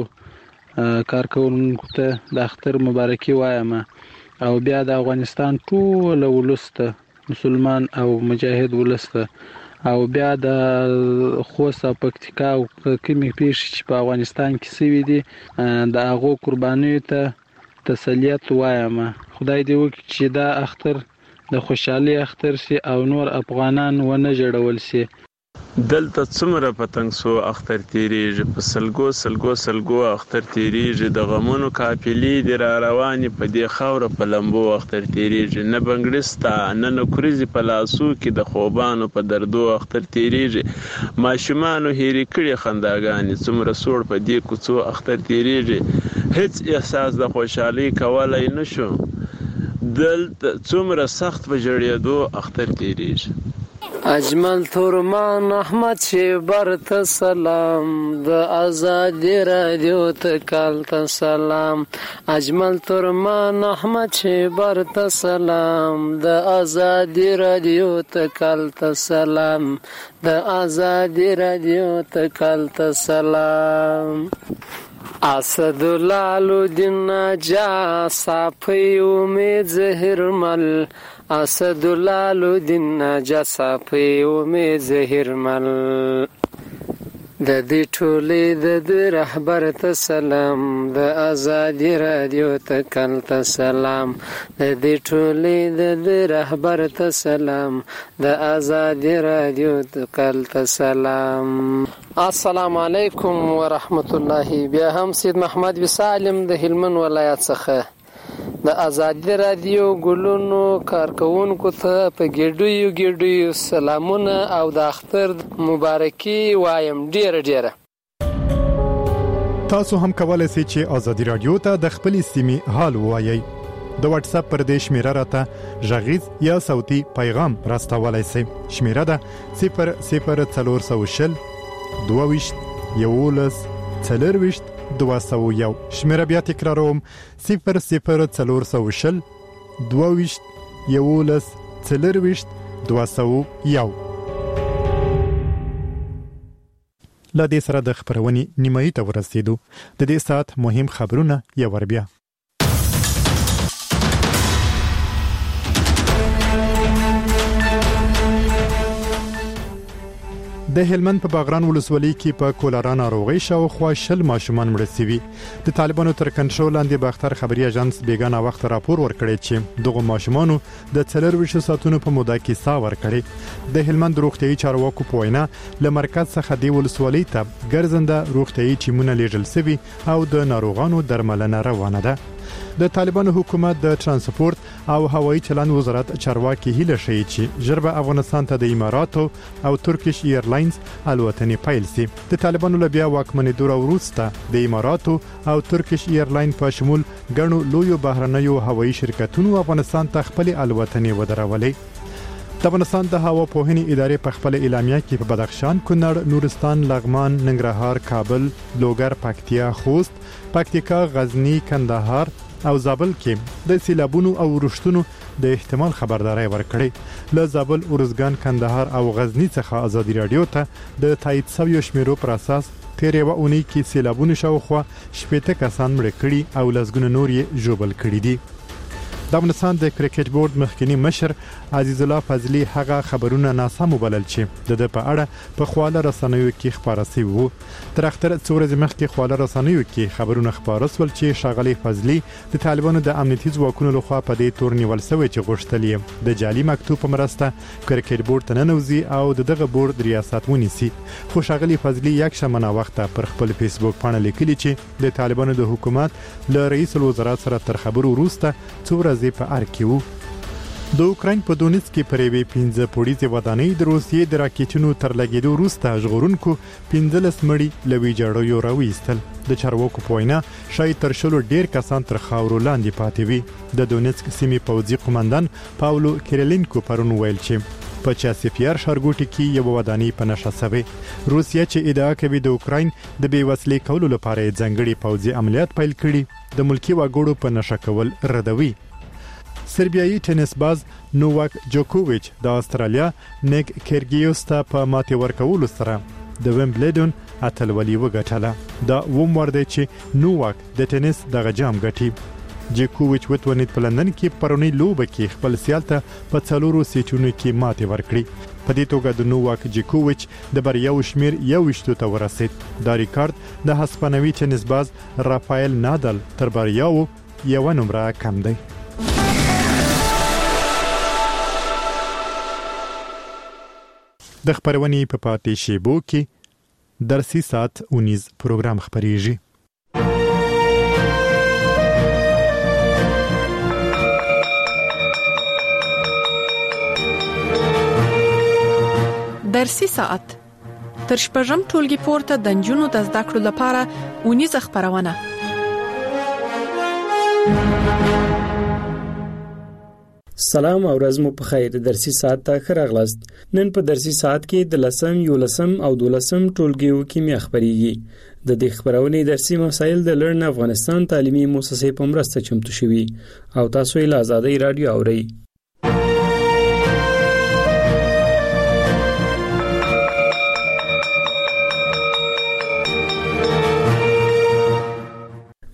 کارکونکو ته د اختر مبارکي وایم او بیا د افغانستان ټول ولس ته مسلمان او مجاهد ولس ته او بیا د خوست او پکتیکا او کومې پیښې چې په افغانستان کې سوي دي د هغو قربانیو ته تسلیت وایم. خدای دې وکړي چې دا اختر د خوشحالي اختر سي او نور افغانان ونه جوړول سي. دلته څومره پتنګ سو اختر تیریږي په سلګو اختر تیریږي د غمونو قافلې د را روانې په دې خاوره په لمبو اختر تیریږي نه بنګړستا نه نکریزي په لاسو کې د خوبانو په دردو اختر تیریږي ماشومانو هېرې کړي خنداګانې څومره سوړ په دې کوڅو اختر تیریږي هیڅ احساس د خوشحالۍ کولای نشو دلته څومره سخت په جړېدو اختر تیریږي. اجمل تورمان احمد شیبر ته سلام د آزادی رادیو ته کال ته سلام. اجمل تورمان احمد شیبر ته سلام د آزادی رادیو ته کال ته سلام د آزادی رادیو ته کال ته سلام. اسدالدین جا صافی امید زهر مل اسدالدین جا صافی امید زهر مل د دې ټولې د رهبر ته سلام د آزادي رادیو ته کل ته سلام د دې ټولې د رهبر ته سلام د آزادي رادیو ته کل ته سلام. السلام علیکم ورحمت الله. بیا هم سید محمد وسالم د هلمند ولایت څخه د آزادي رادیو ګلونو کارکونکو ته په ګډیو سلامونه او د اختر مبارکي وایم ډیره. تاسو هم کولای شئ چې آزادي رادیو ته د خپل سیمې حال ووایئ. د واتس اپ پر دې شمیره راته غږیز یا صوتي پیغام راستولای شئ. شمیره ده 00420 22 11 40 201. شمیره بیا تکراروم 00420 22 11 40 201. لا دې سره د خبرونې نیمایي ته ورسېدو. د دې سات مهم خبرونه یو ور بیا. د هلمند په باغران ولسوالۍ کې په کولرا ناروغي شاوخوا 10 ماشومان مړه شوي. د طالبانو تر کنټرول لاندې باختر خبري اژانس بیګانه وخت راپور ورکړی چې دغه ماشومانو د 24 ساعتونو په موده کې سا ورکړي. د هلمند روغتيایي چارواکو په وینا له مرکز څخه د ولسوالۍ ته ګرځنده روغتيایي ټیمونه لیږل شوي او د ناروغانو درملنه روانه ده. د طالبانو حکومت د ترانسپورت او هوایي چلند وزارت چارواکي هیله شي چې جربه افغانستان ته د اماراتو او ترکیش ایرلاینز الوتنې پیل شي. د طالبانو له بیا واکمنېدو وروسته د اماراتو او ترکیش ایرلاین په شمول ګڼو لویو بهرنیو هوایي شرکتونو افغانستان ته خپل الوتنې ودرولې. د افغانستان د هوا پوهنې ادارې په خپل اعلامیه کې په بدخشان، کونړ، نورستان، لغمان، ننګرهار، کابل، لوګر، پکتیا، خوست، پکتیکا، غزنی، کندهار او زابل کې د سیلابونو او رښتونو د احتمال خبرداري ورکړي. له زابل، اورزګان، کندهار او غزنی څخه آزادي رادیو ته د تایید شویو شمیرو پر اساس تیرې وونی کې سیلابونو شاوخوا 80 کسان مړ کړي او لسګونه نور یې ژوبل کړي دي. د افغانستان د کرکټ بورډ مخکنی مشر عزیز الله فضلی هغه خبرونه ناسم وبلل چې د په اړه په خواله رسنیو کې خبره شوی وو. تر اختر څورز مخکې خواله رسنیو کې خبرونه خبره سول چې شاغلی فضلی د طالبانو د امنیتي ځواکونو لخوا په دې تور نیول شوی چې غوښتل د جعلي مکتوب په مرسته کرکټ بورډ ته ننوځي او دغه بورډ ریاست ونیسي. خو شاغلی فضلی یک شمنه وخت پر خپل فیسبوک باندې لیکلی چې د طالبانو د حکومت له رئیس الوزرا سره تر خبرو وروسته څورز په ارکیو. د اوکراین په دونیتسک کې پرېوي 15 پوړیزه ودانۍ د روسیې د راکېټونو تر لګیدو وروسته ژغورونکو 15 مړي لوي جوړو راوېستل. د چارواکو په وینا شاید تر شلو ډیر کسان تر خاورو لاندې پاتې وي. د دونیتسک سیمې پوځي قومندان پاولو کیرلینکو پرون ویل چې په چاسفیار ښارګوټي کې یو ودانۍ په نشه شوې. روسیا چې ادعا کوي د اوکراین د بیوسلې کولو لپاره ځانګړي پوځي عملیات پیل کړي، د ملکی وګړو په نشه کول ردوي. سربیایي ټینس باز نوواک جوکوویچ د استرالیا نیک کیرګیوس ته په ماتې ورکولو سره د ویمبلډن اتلولي وګټله. دا ومور دی چې نوواک د ټینس دغه جام ګټي. جوکوویچ وتونید په لندن کې پرونی لوبه کې خپل سیال ته په 4 سیټونو کې ماتې ورکړي. په دې توګه د نوواک جوکوویچ د بریاو شمیر 21 ته ورسید. دا ریکارډ د هسپانوي ټینس باز رافایل نادال تر بریاو یو نمبر کم دی. د خبرونې په پاتې شیبو کې درسي ساعت 19 پروګرام خبريږي. درسي ساعت تر شپږم ټولګي پورته د نجونو د زده کړو لپاره 19 خبرونه. سلام او ورځ مو په خیر. درسي ساعت ته ښه راغلاست. نن په درسي ساعت کې د 10 11 او 12 ټولګیو کیمیا خبريږي. د دې خبرونې درسي مسایل د لرن افغانستان تعلیمي مؤسسې په مرسته چمتو شوي او تاسو یې له آزادۍ رادیو اورئ.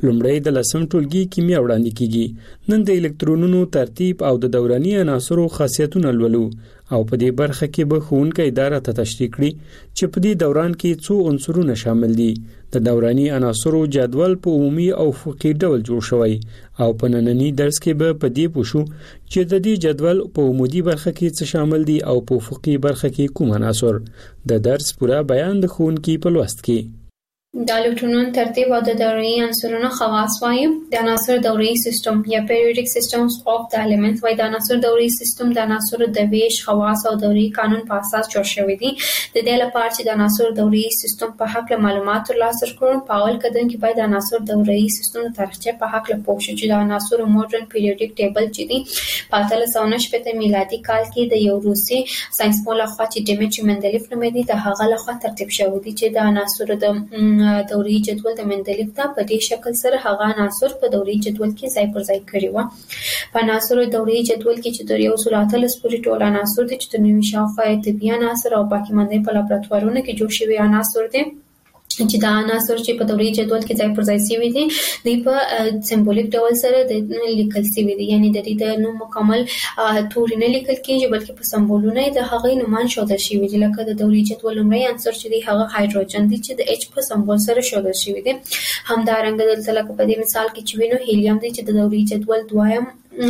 لومړی د لسم ټولګي کیمیا وړاندې کیږي. نن د الکترونونو ترتیب او د دوراني عناصرو خاصیتونه لولو او په دې برخه کې به ښوونکی اداره ته تشریح کړي چې په دې دوران کې څو عنصرونه شامل دي. د دوراني عناصرو جدول په عمومي او افقي ډول جوړ شوی او په نننی درس کې به په دې پوښو چې د دې جدول په عمودي برخه کې څه شامل دي او په افقي برخه کې کوم عناصر. د درس پوره بیان د ښوونکي په لوست کې. د الکترونونو ترتیب او د دوري عنصرونو خواص وایم. د عناصر دوري سیستم یا پیریوډیک سیستمز اف د الیمنټس وای. د عناصر دوري سیستم د عناصر د ویش خواص او دوري قانون په اساس جوړ شوی دی. د دې لپاره چې د عناصر دوري سیستم په حق له معلومات ترلاسه کړو، په اول قدم کې باید د عناصر دوري سیستم د تاریخچه په حق له پوه شو چې د عناصر ماډرن پیریوډیک ټیبل چې دی په 1890 میلادي کال کې د یو روسي ساينسپوه لخوا چې ډیمیټري مندلیف نومېده د هغه لخوا ترتیب شوی دی چې د عناصر د دوري جدول د مندلیف ته په دې شکل سره هغه عناصر په دوري جدول کې ځای پر ځای کړی و. په عناصر دوري جدول کې چې د 130 پورې ټول عناصر دي چې د نوي شاوخوا طبي عناصر او باقي مانده په لابراتوارونو کې جوړ شوی عناصر دي چې دا عناصر چې په دوري جدول کې ځای پر ځای شوي دي د په سمبولیک ډول سره د لیکل شوي دي، یعنی د دې د نوم مکمل توري نه لیکل کېږي بلکې په سمبولونه د هغې نومان ښودل شوي دي. لکه د دوري جدول لومړی عنصر چې دی هغه هایدروجن دی چې د اچ په سمبول سره ښودل شوي دي. همدارنګه دلته لکه په دې مثال کې چې وینو هیلیم دی چې د دوري جدول دویم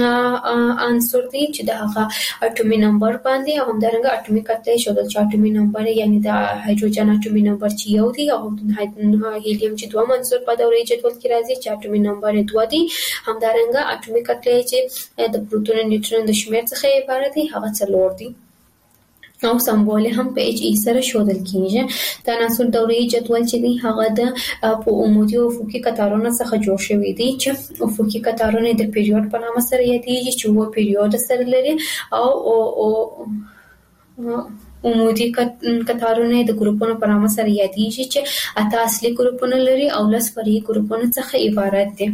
عنصر دی چې د هغه اټومي نمبر باندې او همدارنګه اټومي کتله ښودل چې اټومي نمبر یعنی د هایدروجن اټومي نمبر چې یو دی او هیلیم چې دوه عنصر په دوري جدول کې راځي چې اټومي نمبر 2 دی. همدارنګه اټومي کتله چې د پروتون او نیوټرون د شمیر څخه عبارت دی هغه 4 دی او سمبول هم په اچ ای سره ښودل کیږي. د عناصر دوري جدول چې دی هغه د په عمودي او افقي قطارونو څخه جوړ شوی دی چې افقي قطارونه د پیریود په نامه سره یادېږي چې و پیریود سره لري او عمودي قطارونه د ګروپونو په نامه سره یادېږي چې 8 اصلي ګروپونه لري او 10 فرعي ګروپونه څخه عبارت دي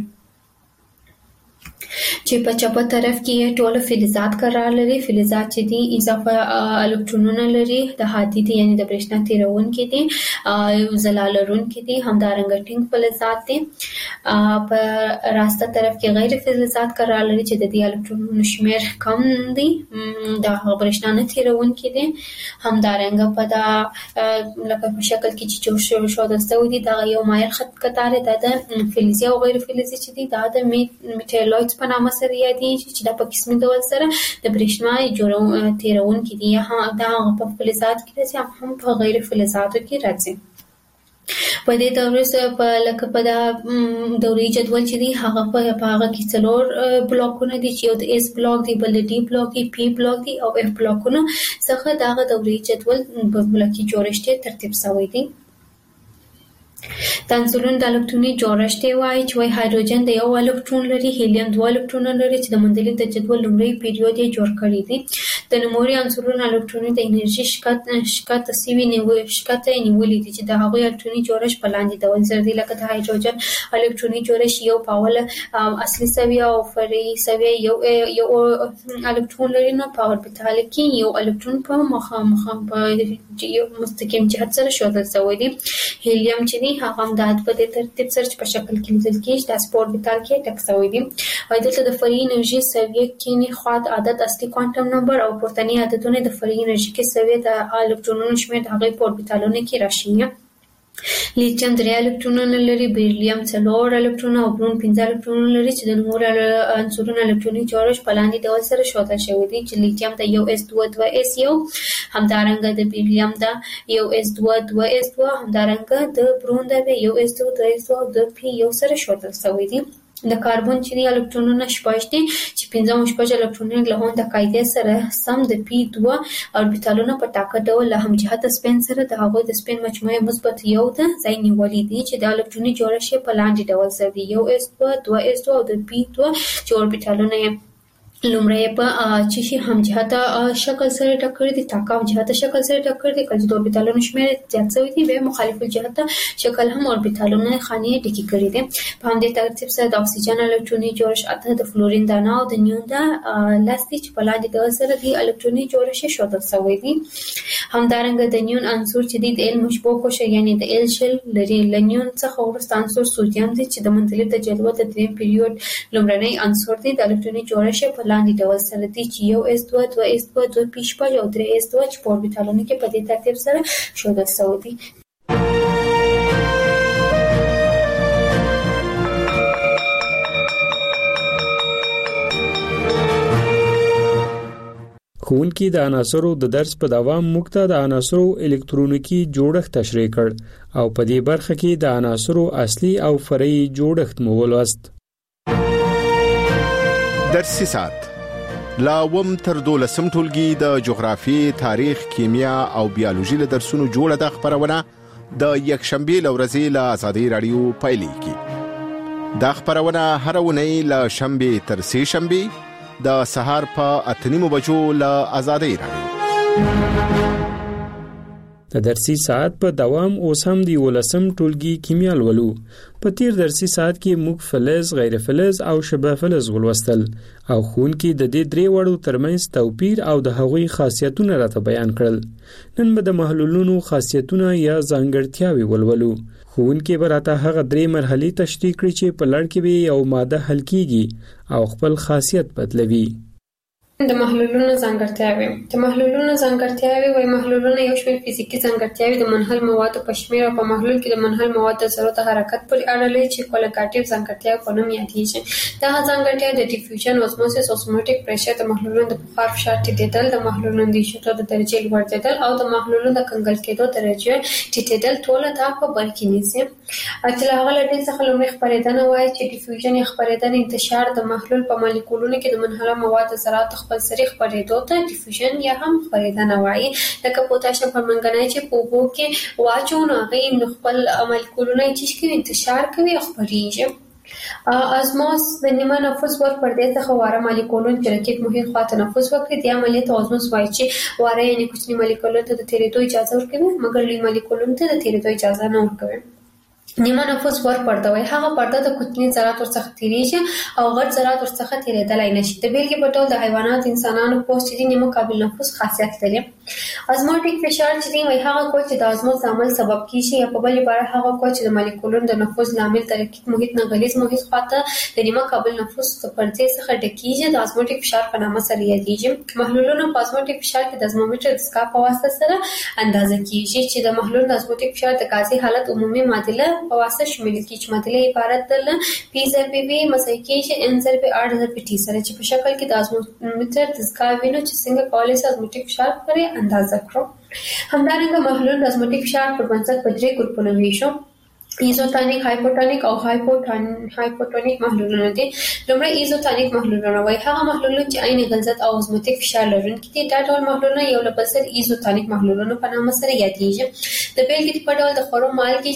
چې په چپه طرف کې ټول فلزات قرار لري. فلزات چې دي اضافه الکترونونه لري، د هادي دي یعنی د برېښنا تیرونکي دي، ځلا لرونکي دي، همدارنګه ټینګ فلزات دي. په راسته طرف کې غیر فلزات قرار لري چې د دې الکترونونو شمیر کم دي، د برېښنا نه تیرونکي دي. همدارنګه په دا لکه په شکل کې چې جوړ شوی دی دا یو مایل خط قطار دی د فلزي او غیر فلزي چې دي دا د میټالویډ په نامه سره یادېږي چې دا په قسمي ډول سره د برېښنا تیرونکي دي. دا په فلزات کې راځي هم په غیر فلزاتو کې راځي. په دې دورې سره په لکه په دا دوري جدول چې دی هغه په هغه کې 4 بلاکونه دي چې یو د اس بلاک دی، بل د ډي بلاک دی، پی بلاک دی او اف بلاکونه څخه دا دوري جدول په بلاکي جوړښت ترتیب شوی دی. د عنصرونو د الکتروني جوړښت وایي چې هایدروجن د یو الکترون لري، هیلیم 2 الکترونونه لري چې د مندلیف د جدول لومړی پیریود یې جوړ کړی دی. د نوموړي عنصرونو الکتروني د انرژي شکته سوي نیولې دي چې د هغوی الکتروني جوړښت په لاندې ډول سره دی. لکه د هایدروجن الکتروني جوړښت یو په اوله اصلي سویه او فرعي سویه یو الکترون لري، نو په اوربیتال کې یو الکترون په مخامخ په یو مستقیم جهت سره ښودل شوی دی. هیلیم چې دی هغه هم د په دې ترتیب سره په شکل کې لیدل کېږي د په اوربیتال کې ټک شوی دی. او دلته د فرعي انرژي سویه کې نه خواط عدد اصلي کوانټم نمبر او پورتنی عددونه د فرعي انرژي کې سویه د الکترونونو شمیر د هغې په اوربیتالونو کې راشي. لیتیم 3 الکترونونه لري، بیریلیم 4 الکترونونه او برون 15 الکترونونه لري چې د نوموړو عنصرونو الکتروني جوړښت په لاندې ډول سره ښودل شوی دی چې لیتیم د 1s2 همدارنګه د بیریلیم د 1s2 همدارنګه د برون د 1s2 او د پی یو سره ښودل شوی دی. د کاربن چې الکترونونه شپږ دي چې 15 الکترونونه له هم د قاعدې سره سم د پی 2 اوربیتالونو په ټاکه ډول له همجهته سپین سره د هغوی د سپین مجموعه مثبت یو ته ځای نیولې دي چې د الکتروني جوړښت په لاندې ډول سره دی 1s2 2s2 او د پی 2 چې اوربیتالونه لومړی په چې شي هم جهته شکل سره ټکر دي تاکاو جهته شکل سره ټکر دي کله د اوربیتالونو شمیر زیات شوی دی به مخالف جهته شکل هم اوربیتالونو خانې ډکی کړی دي په همدې ترتیب سره د اکسیجن الکتروني جوړښت اته د فلورین دانه او د نیون دا لاستي چې په لاندې د سره دی الکتروني جوړښت شودل شوی دی همدارنګه د نیون عنصر چې د ال مشبوه کوشه یعنی د ال شل لري لنیون څخه ورسته عنصر سودیم دی چې د منطلب د جدول د دریم پیریود لومړنی عنصر دی د الکتروني جوړښت په لاندې ډول سره دی چې یو s2 2s2 2 p او 3s2 چې په اوربیتالونو کې په دې ترتیب سره ښودل شوی دی. ښوونکي د عناصرو د درس په دوام موږ ته د عناصرو الکترونیکی جوړښت تشریح کړ او په دې برخه کې د عناصرو اصلي او فرعي جوړښت مو ولوست. درسي ساعت لا وم تر 12 ټولګي د جغرافي، تاریخ، کیمیا او بیولوژي له درسونو جوړه د خبرونه د یکشنبه لورځي له آزادۍ رادیو پایلیږي. دا خبرونه هر ونی له شنبه تر سه شنبه د سهار په 8:30 بجو له آزادۍ رادیو. د درسي ساعت په دوام اوس هم دی ولسم ټولګي کیمیا ولولو. په تیر درسي ساعت کې موږ فلز، غیر فلز او شبه فلز ولوستل او ښوونکي د دې درې وړو ترمنځ توپیر او د هغوی خاصیتونه راته بیان کړل. نن به د محلولونو خاصیتونه یا ځانګړتیاوې ولولو. ښوونکي به راته هغه درې مرحلې تشریح کړي چې په لړ کې به یو ماده حل کیږي او خپل خاصیت بدلوي. د محلولونو ځانګړتیاوې وایي محلولونه یو شمېر فزیکي ځانګړتیاوې د منحل موادو په شمېر او په محلول کې د منحل موادو د ذرو د حرکت پورې اړه لري چې کوالټیټیو ځانګړتیاوې په نوم یادېږي. دغه ځانګړتیاوې د ډیفیوژن، اوزموسیس، اوسموټیک پریشر، د محلولونو د بخار فشار ټیټېدل، د محلولونو د ایشېدو د درجې لوړېدل او د محلولونو د کنګل کېدو درجه ټیټېدل ټوله دا په بر کې نیسي. چې له هغه له ډېر څخه لومړی خپرېدنه وایي چې ډیفیوژن یا خپرېدنه انتشار د محلول په مالیکولونو کې د منحله موادو ذرات خپل سری خپرېدو ته ډیفیوژن یا هم خپرېدنه وایي. لکه پوتاشیم پرمنګنایټ چې په اوبو کې واچو نو هغه خپل مالیکولونه چې انتشار کوي او خپرېږي. ازموس د نیمه نفوس ور پردې څخه واره مالیکولون چې رقیب محیط خواته نفوس وکړي د عملیات ازموس وایي چې واره یعنی کوچني مالیکولون ته د تیریدو اجازه ورکوي مګر لوی مالیکولون ته د تیریدو اجازه نه ورکوي. نیمه نفوس ور پرده وایي هغه پرده د کوچني ذرات ورڅخه تیریږي او غټ ذرات ورڅخه تیریدلای نشي. د بیلګې په ډول د حیوانات، انسانانو پوست چې نیمه قابل نفوس خاصیت لري. ازموټیک فشار چې دی وایي هغه کوچ چې د ازموس عمل سبب کیږي یا په بل عبارت هغه کوچ چې د مالیکولونو د نفوذ لامل د رقیق محیط نه غلیظ محیط خواته د نیمه قابل نفوس د پردې څخه ډکیږي د ازموټیک فشار په نامه سره یادېږي. محلولونه په ازموټیک فشار کې د ازمومیټر د اسکاپ په واسطه سره اندازه کیږي چې د محلول د ازموټیک فشار د غازي حالت عمومي معادله په واسطه شامل کیږي چې معادله عبارت ده P ضرب V مساوي کیږي N ضرب R ضرب T سره چې په شکل کې د ازمومیټر د اسکاپ وینو چې څنګه کولای شي ازموټیک فشار پرې اندازه کړو. همدارنګه محلول د ازموټیک فشار پر بنسټ په درې ګروپونو ویشو. ایزوتونیک، هایپوټونیک او هایپوټونیک محلولونه دي. لومړی ایزوتونیک محلولونه وایي هغه محلولونه چې عین غلظت او ازموټیک فشار لرونکي دي. دا ډول محلولونه یو له بل سره ایزوتونیک محلولونه په نامه سره یادېږي. د بیلګې په ډول د خورو مالګې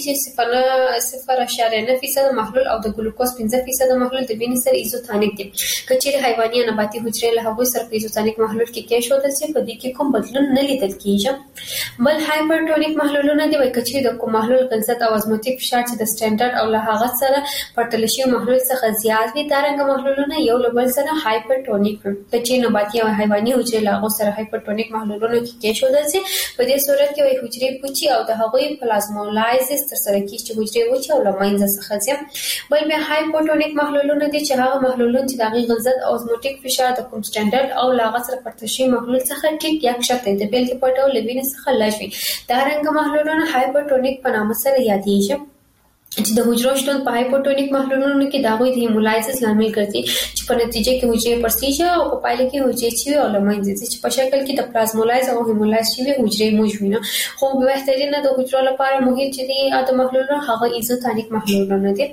چې 0.9% محلول او د ګلوکوز 15% محلول د وینې سره ایزوتونیک دي. که چیرې حیواني یا نباتي حجرې له هغوی سره په ایزوتونیک محلول کې کېښودل شي په دې کې کوم بدلون نه لیدل کېږي. بل هایپرټونیک محلولونه دي وایي که چیرې د کوم محلول غلظت او ازموټیک فشار چې د سټانډرډ او له هغه سره پرتله شوي محلول څخه زیات وي دا رنګه محلولونه یو له بل سره هایپرټونیک وي. که چیرې نباتي او حیواني حجرې له هغو سره هایپرټونیک محلولونو کې کېښودل شي په دې صورت کې وایي حجرې پوچي او د هغوی پلازمولایزس ترسره کېږي چې حجرې وچې او له منځه څخه ځي. بل بیا هایپوټونیک محلولونه دي چې هغه محلولونه چې د هغې غلظت او ازموټیک فشار د کوم سټانډرډ او له هغه سره پرتله شوي محلول څخه ټیټ یا کښته د بیلګې په ډول له وینې څخه لږ وي. دا رنګه محلولونه هایپرټونیک په نامه سره یادېږي چې د حجرو شتون په هایپوټونیک محلولونو کې د هغوی د هیمولایسس لامل ګرځي چې په نتیجه کې حجرې پرسیږي او په پایله کې حجرې چوي او له منځه ځي چې په شکل کې د پلازمولایز او هیمولایز شوي حجرې موږ وینو. خو بهترینه د حجرو لپاره محیط چې دی د محلولونو هغه ایزوتونیک محلولونه دي.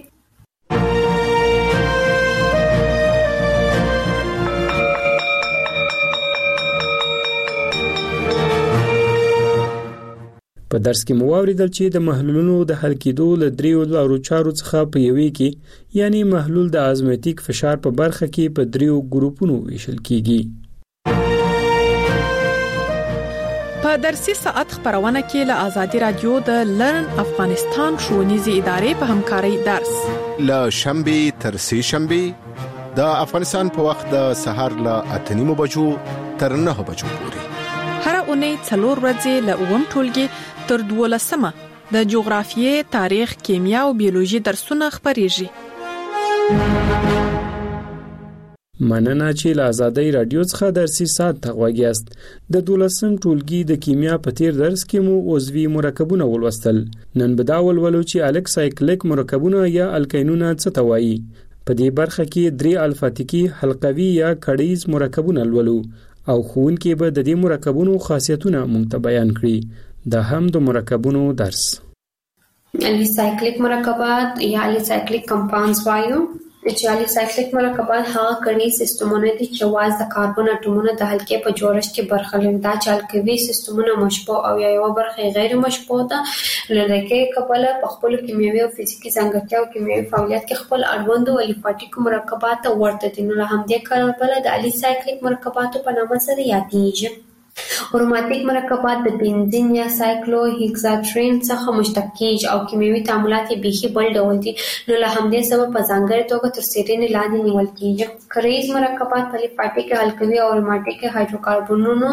په درس کې مو واوریدل چې د محلولونو د حل کېدو له دریو لارو چارو څخه په یوې کې یعنی محلول د ازمیتیک فشار په برخه کې په دریو ګروپونو ویشل کیږي. په درسي ساعت خبرونه کې له آزادي رادیو د لرن افغانستان ښوونیزې ادارې په همکارۍ درس له شنبه تر سه شنبه د افغانستان په وخت د سهار له 8:30 بجو تر 9 بجو پورې هر اونۍ 4 ورځې له 9 ټولګي تر 12 د جغرافیې، تاریخ، کیمیا او بیولوژي درسونه خبريږي. مننه چې له آزادۍ رادیو څخه درسي ساعت ته غوږیاست. د 12 ټولګي د کیمیا په تیر درس کې مو عضوي مرکبونه ولوستل. نن به دا ولولو چې الکسایکلیک مرکبونه یا الکینونه څه ته وایي. په دې برخه کې 3 الفاتیکي حلقوي یا کړیز مرکبونه لولو او ښوونکي به د دې مرکبونو خاصیتونه مونږ ته بیان کړي. دا هم د مرکبونو درس. السایکلیک مرکبات یا السایکلیک کمپاونډز وایو. چې السایکلیک مرکبات هغه کړي سیستمونه دي چې واز د کاربن اټومونو د حلقې په جوړښت کې برخه لري. دا چې الکوي سیستمونه مشبوع او یو برخه غیر مشبوع ده لکه کبله په خپل کیمیاوي او فزیکي ځانګړتیا او کیمیاوي فعالیت کې خپل اړوند او الفاتیک مرکبات ورته دي. نو هم دې کاربله د السایکلیک مرکباتو په نامه سره یادېږي. اروماتیک مرکبات د بنزین یا سایکلو هیکساترین څخه مشتق کیږي او کیمیاوي تعاملات یې بيخي بل ډول دي. نو له همدې سبب په ځانګړې توګه تر څېړنې لاندې نیول کیږي. کریز مرکبات په الفاتیک الکوي او اروماتیک هایدروکاربنونو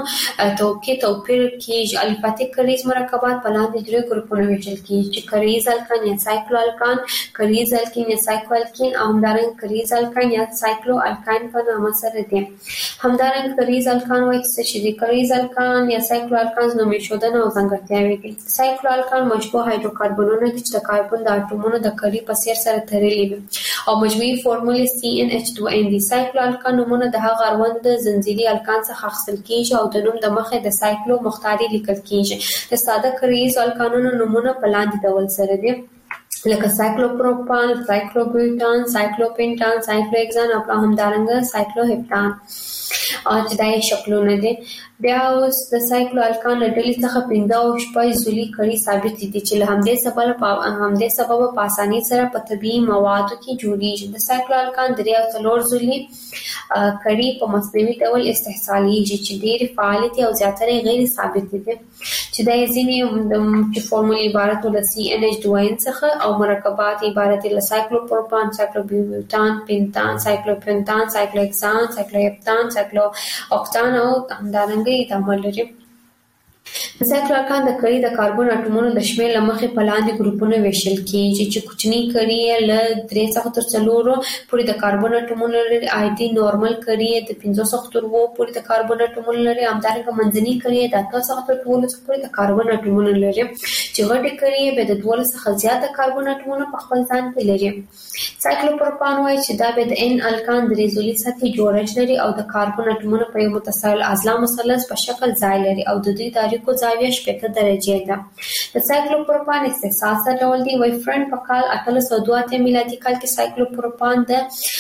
توپیر کیږي. الفاتیک کریز مرکبات په لاندې درې ګروپونو ویشل کیږي. کریز الکان یا سایکلو الکان، کریز الکین یا سایکلو الکین او همدارنګه کریز الکان یا سایکلو الکاین په نامه سره دي. همدارنګه کریز الکان وایي چې د کریز الکان یا سایکلو الکانز نومې شودنه او ځانګړتیاوې دي. سایکلو الکان مشبوع هایدروکاربنونه دي چې د کاربن د اټومونو د کړي په څیر سره تړلي وي او مجموعي فورمولې CnH2n دي. سایکلو الکان نومونه د هغه اړوند د زنجیري الکان څخه اخیستل کیږي او د نوم د مخې د سایکلو مختاري لیکل کیږي. د ساده کریز الکانونو نومونه په لاندې ډول سره دي لکه سایکلوپروپان، سایکلوبیوټان، سایکلوپینټان، سایکلوهکسان او همدارنګه سایکلوهپتان او چې دا یې شکلونه دي. بیا اوس د سایکلو الکان له ډلې څخه 15 او 16 ځلې کړي ثابت دي چې له همدې سبب په اسانۍ سره په طبیعي موادو کې جوړیږي. د سایکلو الکان 3 او 4 ځلې کړي په مصنوعي ډول استحصالېږي چې ډېر فعال دي او زیاتره غیر ثابت دي چې دا ځینې چې فورمول عبارت له CnH2n څخه او مرکبات عبارت له سایکلوپروپان، سایکلوبیوټان، پینتان، سایکلوپنتان، سایکلوهکسان، سایکلوهپتان، سایکلوآکتان او همدارنګه تعامل لري. د سایکلو الکان د کړي د کاربن اټومونو د شمېر له مخې په لاندې ګروپونو ویشل کیږي چې کوچني کړي له 3 څخه تر 4 پورې د کاربن اټومونو لري. آیدي نورمال کړي د 5 څخه تر 2 پورې د کاربن اټومونو لري. همدارنګه منځني کړي د 8 څخه تر 12 پورې د کاربن اټومونو لري چې غټي کړي به د 12 څخه زیات کاربن اټومونو په خپل ځان کې لري. سایکلوپروپان وایي چې دا به د N الکان د ریزولي سطحي جوړښت لري او د کاربن اټومونو په یو متصل اضلاع مثلث په شکل ځای لري او د دوی تاریخو زاویه 80 درجې ده. د سایکلوپروپان استحصال څه ډول دی؟ وای فرند په کال 1882 میلادي کال کې سایکلوپروپان د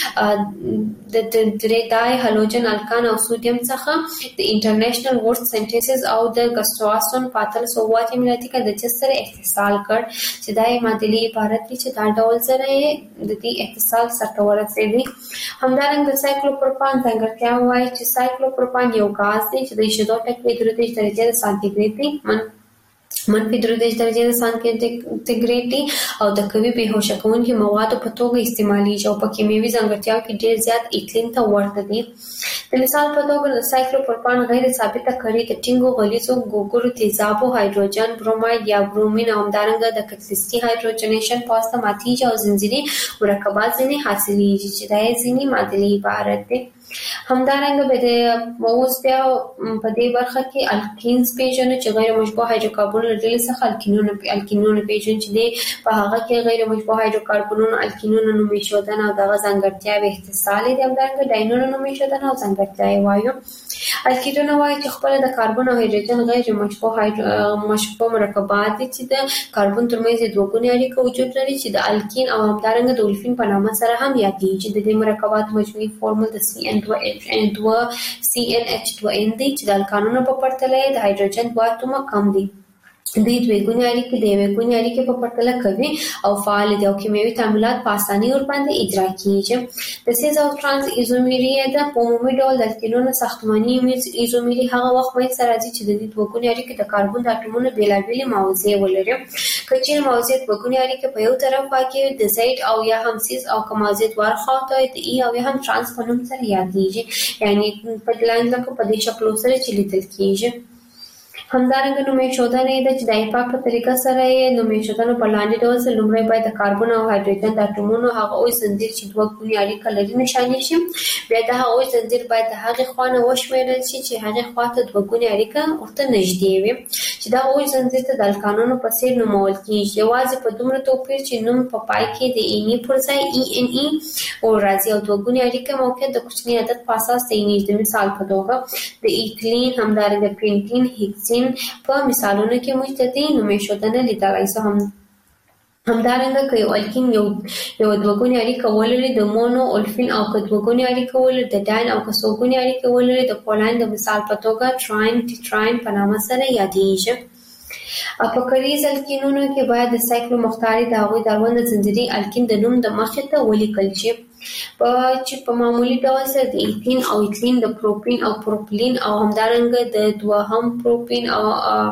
دای هالوجن الکان او سودیم څخه د انټرنیشنل ورډ سنټیسز او د ګسټواسون په 1880 میلادي کال د سره استحصال کړ چې دای معادلې عبارت دي چې دا ډول سره د دې اتصال سره ورسېږي. همدارنګه سایکلوپروپان ځانګړتیا وایي چې سایکلوپروپان یو غاز دی چې د شیدو ټکي 33 درجې سانتیګریډ دی منفي 33 درجې سانتیګریډ دی او د قوي بېهوشه کوونکي موادو په توګه استعمالېږي او په کیمیاوي ځانګړتیاو کې ډېر زیات ایتلین ته ورته دي. د مثال په توګه د سایکلوپروپان غیر ثابته کړي د ټینګو غلیظو ګوګړو تیزابو هایدروجن بروماید یا برومین او همدارنګه د کتلیستي هایدروجنیشن په واسطه ماتیږي او زنجیري مرکبات ځینې حاصلېږي چې دا یې ځینې معادلې عبارت دي. همدارنګه به د اوس بیا په دې برخه کې الکینز پیژنو چې غیر مشبوع هایدروکاربن لري څخه الکینونو پیژنو چې په هغه کې غیر مشبوع هایدروکاربنونو الکینونو نومې شودنه او دغه ځانګړتیاوې اتصال دي. همدارنګه ډاینونو نومې شودنه او ځانګړتیاوې وایو. الکینونه وایي چې خپل د کاربن او هایدروجن غیر مشبوع مرکبات دي چې د کاربن ترمنځ دوه ګونې اړیکه وجود لري چې د الکین او همدارنګه د اولفین په نامه سره هم یادېږي. د دې مرکباتو مجموعي فورمول د CnH2n دی چې د الکانونو په پرتله د هایدروجن 2 اتومه کم دي. دوی دوه ګونې اړیکې د یوې ګونې اړیکې په پرتله کوي او فعال دي او کیمیاوي تعاملات په اسانۍ ورباندې اجرا کیږي. د سیز او ترانس ایزومری د په عمومي ډول د الکینونو ساختماني ایزومری هغه وخت باید سره راځي چې د دې دوه ګونې اړیکې د کاربن د اټومونو بیلابېلې موضوع ولري. که چیرې موضوع دوه ګونې اړیکې په یو طرف واقع د زید او یا هم سیز او که موضوع دوه خواته د ای او یا هم ترانس په نوم سره یادېږي، یعنی په لاندې لکه په دې شکلو سره چې لیدل کیږي. همدارنګه نوم ایښودنه ده چې د ایپاک په طریقه سره یې نوم ایښودنه په لاندې ډول سره لومړی باید د کاربن او هایدروجن د اټومونو هغه اوږد زنځیر چې دوه ګونې اړیکه لري نشانې شي. بیا د هغه اوږد زنځیر باید د هغې خوا نه وشمېرل شي چې هغې خوا ته دوه ګونې اړیکه ورته نږدې وي، چې دغه اوږد زنځیر ته د الکانونو په څېر نومول کېږي، یوازې په دومره توپیر چې نوم په پای کې د ایني پر ځای ای ان ای راځي او دوه ګونې اړیکه موقعیت د کوچني عدد په اساس تعینېږي. د مثال په توګه د ایتلین، همدارنګه پینټین، هیکسین په مثالونو کې موږ د دې نوم ایښودنه لیدلی شو. همدارنګه که یو الکین یو دوه ګونې اړیکه ولري د مونو اولفین او که دوه ګونې اړیکه ولري د ډاین او که څو ګونې اړیکه ولري د پولین د مثال په توګه تراین ټیټراین په نامه سره یادېږي. په کریز الکینونو کې باید د سایکلو مختاري د هغوی د اړوند زنځیري الکین د نوم د مخې ته ولیکل شي، چې په معمولي ډول سره د ایتین او ایتلین د پروپین او پروپلین او همدارنګه د دوهم پروپین او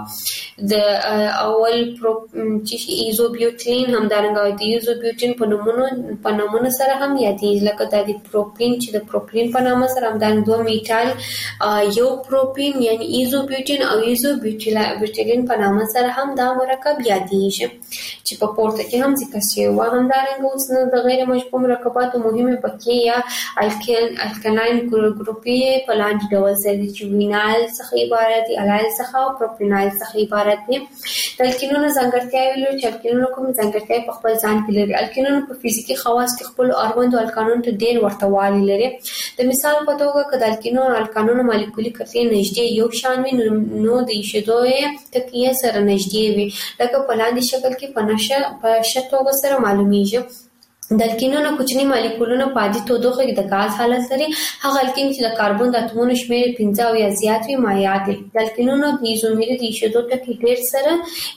د اول چې ایزوبیوټین همدارنګه د ایزوبیوټین په نومونو سره هم یادېږي، لکه د پروپین چې د پروپلین په نامه سره همدارنګه دوه میټال یو پروپین یعنی ایزوبیوټین او ایزوبیوټیلین په نامه سره هم دا مرکب یادېږي چې په پورته کې هم ذکر شوی و. همدارنګه اوس د غیر مشبوع مرکباتو مهمه بقیه یا الکلاین ګروپي په لاندې ډول سره دي چې وینایل څخه عبارت دي، الایل څخه او پروپینایل څخه عبارت دي. د الکینونو ځانګړتیاوې لري چې الکینونو کومې ځانګړتیاوې په خپل ځان کې لري. الکینونو په فزیکي خواص کې خپل اړوندو الکانونو ته ډېر ورته والی لري. د مثال په توګه که د الکینونو او الکانونو مالیکولي کتلې نږدې یو شان وي نو د ایښودو یې تکیه سره نږدې وي، لکه په لاندې شکل کې په ښه توګه سره معلومیږي. د الکینونو کوچني مالیکولونه په عادي تودوخه کې د غاز حالت لري. هغه الکین چې د کاربن د اتومونو شمېر 15 او یا زیات وي مایع دي. د الکینونو د ایزومري د ایښودو ټکي ډېر سره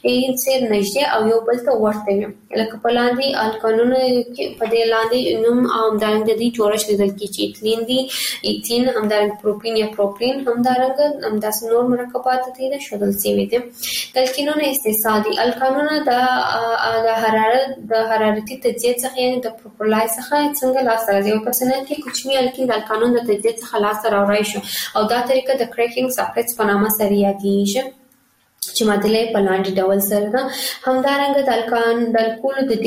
نږدې او یو بل ته ورته وي، لکه په لاندې الکانونو کې په دې لاندې نوم او همدارنګه د دې جوړښت لیدل کېږي چې ایتلین دي، ایتین، همدارنګه پروپین یا پروپلین، همدارنګه همداسې نور مرکبات دي د ښودل شوي دي. د الکینونو استحصال دي. الکانونه د حرارتي تجزیې څخه یعنې د پروپلای څخه څنګه لاسته راځي. یو پرسنل کې کوچني الکین د الکانون د تجزیې څخه لاسته راوړی شو او دا طریقه د کریکینګ ساکټس په نامه سره یادېږي چې معادله په لاندې ډول سره ده. همدارنګه د الکولو د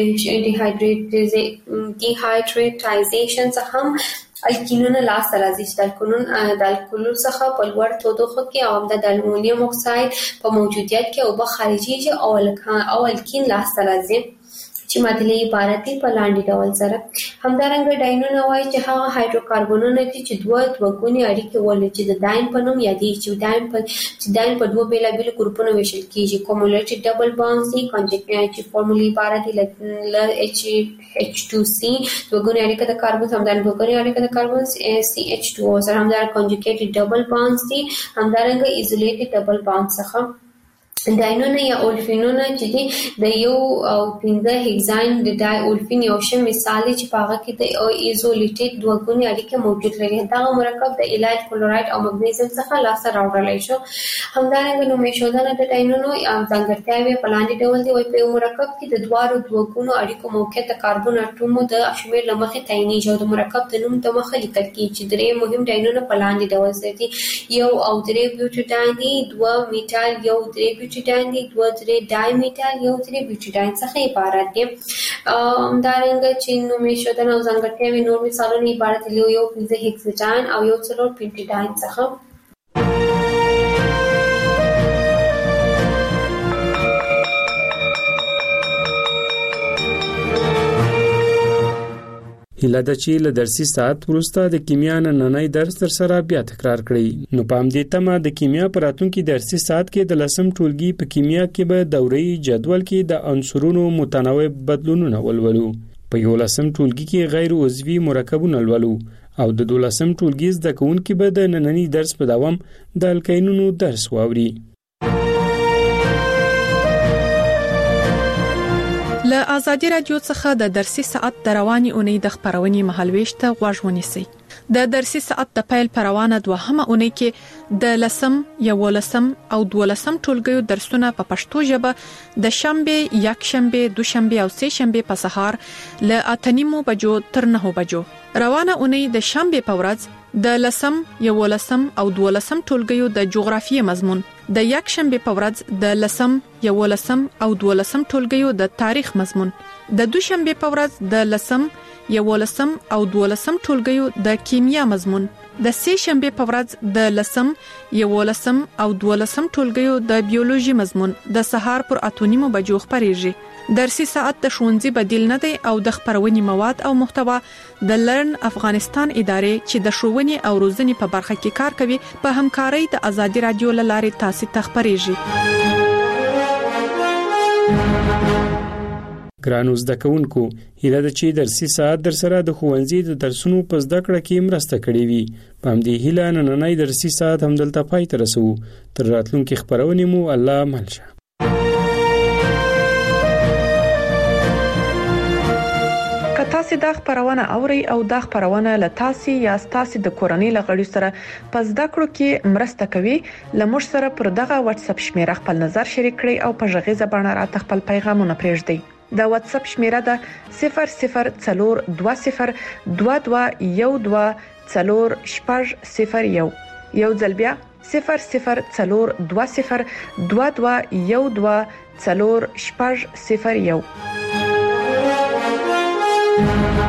ډیهایډریټایزیشن څخه هم الکینونه لاسته راځي چې د الکولو څخه په لوړ تودوخه کې او د المونیم اکساید په موجودیت کې اوبه خارجېږي او الکین لاسته راځي چې معادله عبارت دي په لاندې ډول سره. همدارنګه ډاینونه وایي چې هغه هایدروکاربنونه دي چې دوه ګونې اړیکې ولري چې د ډاین په نوم یادېږي، چې ډاین په دوه بېلابېلو ګروپونو ویشل کېږي. کومولټي ډبل بانډز دي چې فارمولي عبارت دي له H2C دوه ګونې اړیکه د کاربن، همدارنګه دوه ګونې اړیکه د کاربن CH2O سره، همدارنګه کنجوګیټډ ډبل بانډز دي، همدارنګه ایزولیټډ ډبل بانډ څخه. ډاینونه یا اولفینونه چې دي د 1 او 15 هیگزاین د ډای اولفین یو ښه مثال دی چې په هغه کې د ایزولیټډ دوه ګونې اړیکې موجود لري. دغه مرکب د الایل کلورایډ او مګنیزیم څخه لاسته راوړلی شو. همدارنګه نوم ایښودنه د ډاینونو ځانګړتیاوې په لاندې ډول دي. په یو مرکب کې د دواړو دوه ګونو اړیکو موقعیت د کاربن اټومو د شمېر له مخې تعینېږي او د مرکب د نوم د مخه لیکل کېږي چې درې مهم ډاینونه په لاندې ډول سره دي. 1 او 3 بیوټیډاین دي، 2 میټال 1 3 بیوټیډاین دي، 2 3 ډای میټال 1 3 بیوټیډاین څخه عبارت دي. همدارنګه چې نوم ایښودنه او ځانګړتیاوې نور مثالونه عبارت دي 1 15 هیکساډاین او 1 4 پینټیډاین څخه. هیله ده چې له درسي ساعت وروسته د کیمیا نننی درس تر سره بیا تکرار کړئ. نو په همدې تمه د کیمیا په راتلونکي درسي ساعت کې د 10م ټولګي په کیمیا کې به دوري جدول کې د عنصرونو متنوع بدلونونه ولولو. په 11م ټولګي کې غیر عضوي مرکبونه ولولو او د 12م ټولګي زده کوونکي به د نننی درس په دوام د الکینونو درس واوري. له ازادي رادیو څخه د درسي ساعت د رواني اونۍ د خبرونې مهالويش ته غوږ ونیسئ. د درسي ساعت د پیل پروانه دوهمه اونۍ کې د لسم، یولسم او دولسم ټولګیو درسونه په پښتو ژبه د شنبه، یکشنبه، دوشنبه او سه شنبه په سهار له 8:30 بجو تر 9 بجو. روانه اونۍ د شنبه په ورځ د لسم، یولسم او دولسم ټولګیو د جغرافیې مضمون، د یکشنبه په ورځ د لسم، یولسم او دولسم ټولګیو د تاریخ مضمون، د دوشنبه په ورځ د لسم، یولسم او دولسم ټولګیو د کیمیا مضمون، د سه شنبه په ورځ د لسم، یولسم او دولسم ټولګیو د بیولوژي مضمون د سهار پر 8:30 بجو خبريږي. درسي ساعت د ښوونځي بدیل نه دی او د خبرونې مواد او محتوا د لرن افغانستان ادارې چې د ښوونې او روزنې په برخه کې کار کوي په همکارۍ د ازادي رادیو لارې تاسو ته خبريږي. ګرانو زده کوونکو، هیله ده چې درسي ساعت در سره د ښوونځي د درسونو په زده کړه کې مرسته کړې وي. په همدې هیله نننۍ درسي ساعت همدلته پای ته رسوو. تر راتلونکي خبرونې مو الله مل شه. که تاسو د خبرونه اوري او د خبرونه له تاسو یا تاسو د کورنۍ لغړي سره په زده کړو کې مرسته کوي، لمر سره پر دغه واتس اپ شمیره خپل نظر شریک کړئ او په ژغې زبانه راته خپل پیغامونه پرېږدئ. د واتس اپ شمیره ده 0042121401. یو ځل بیا 0042121401.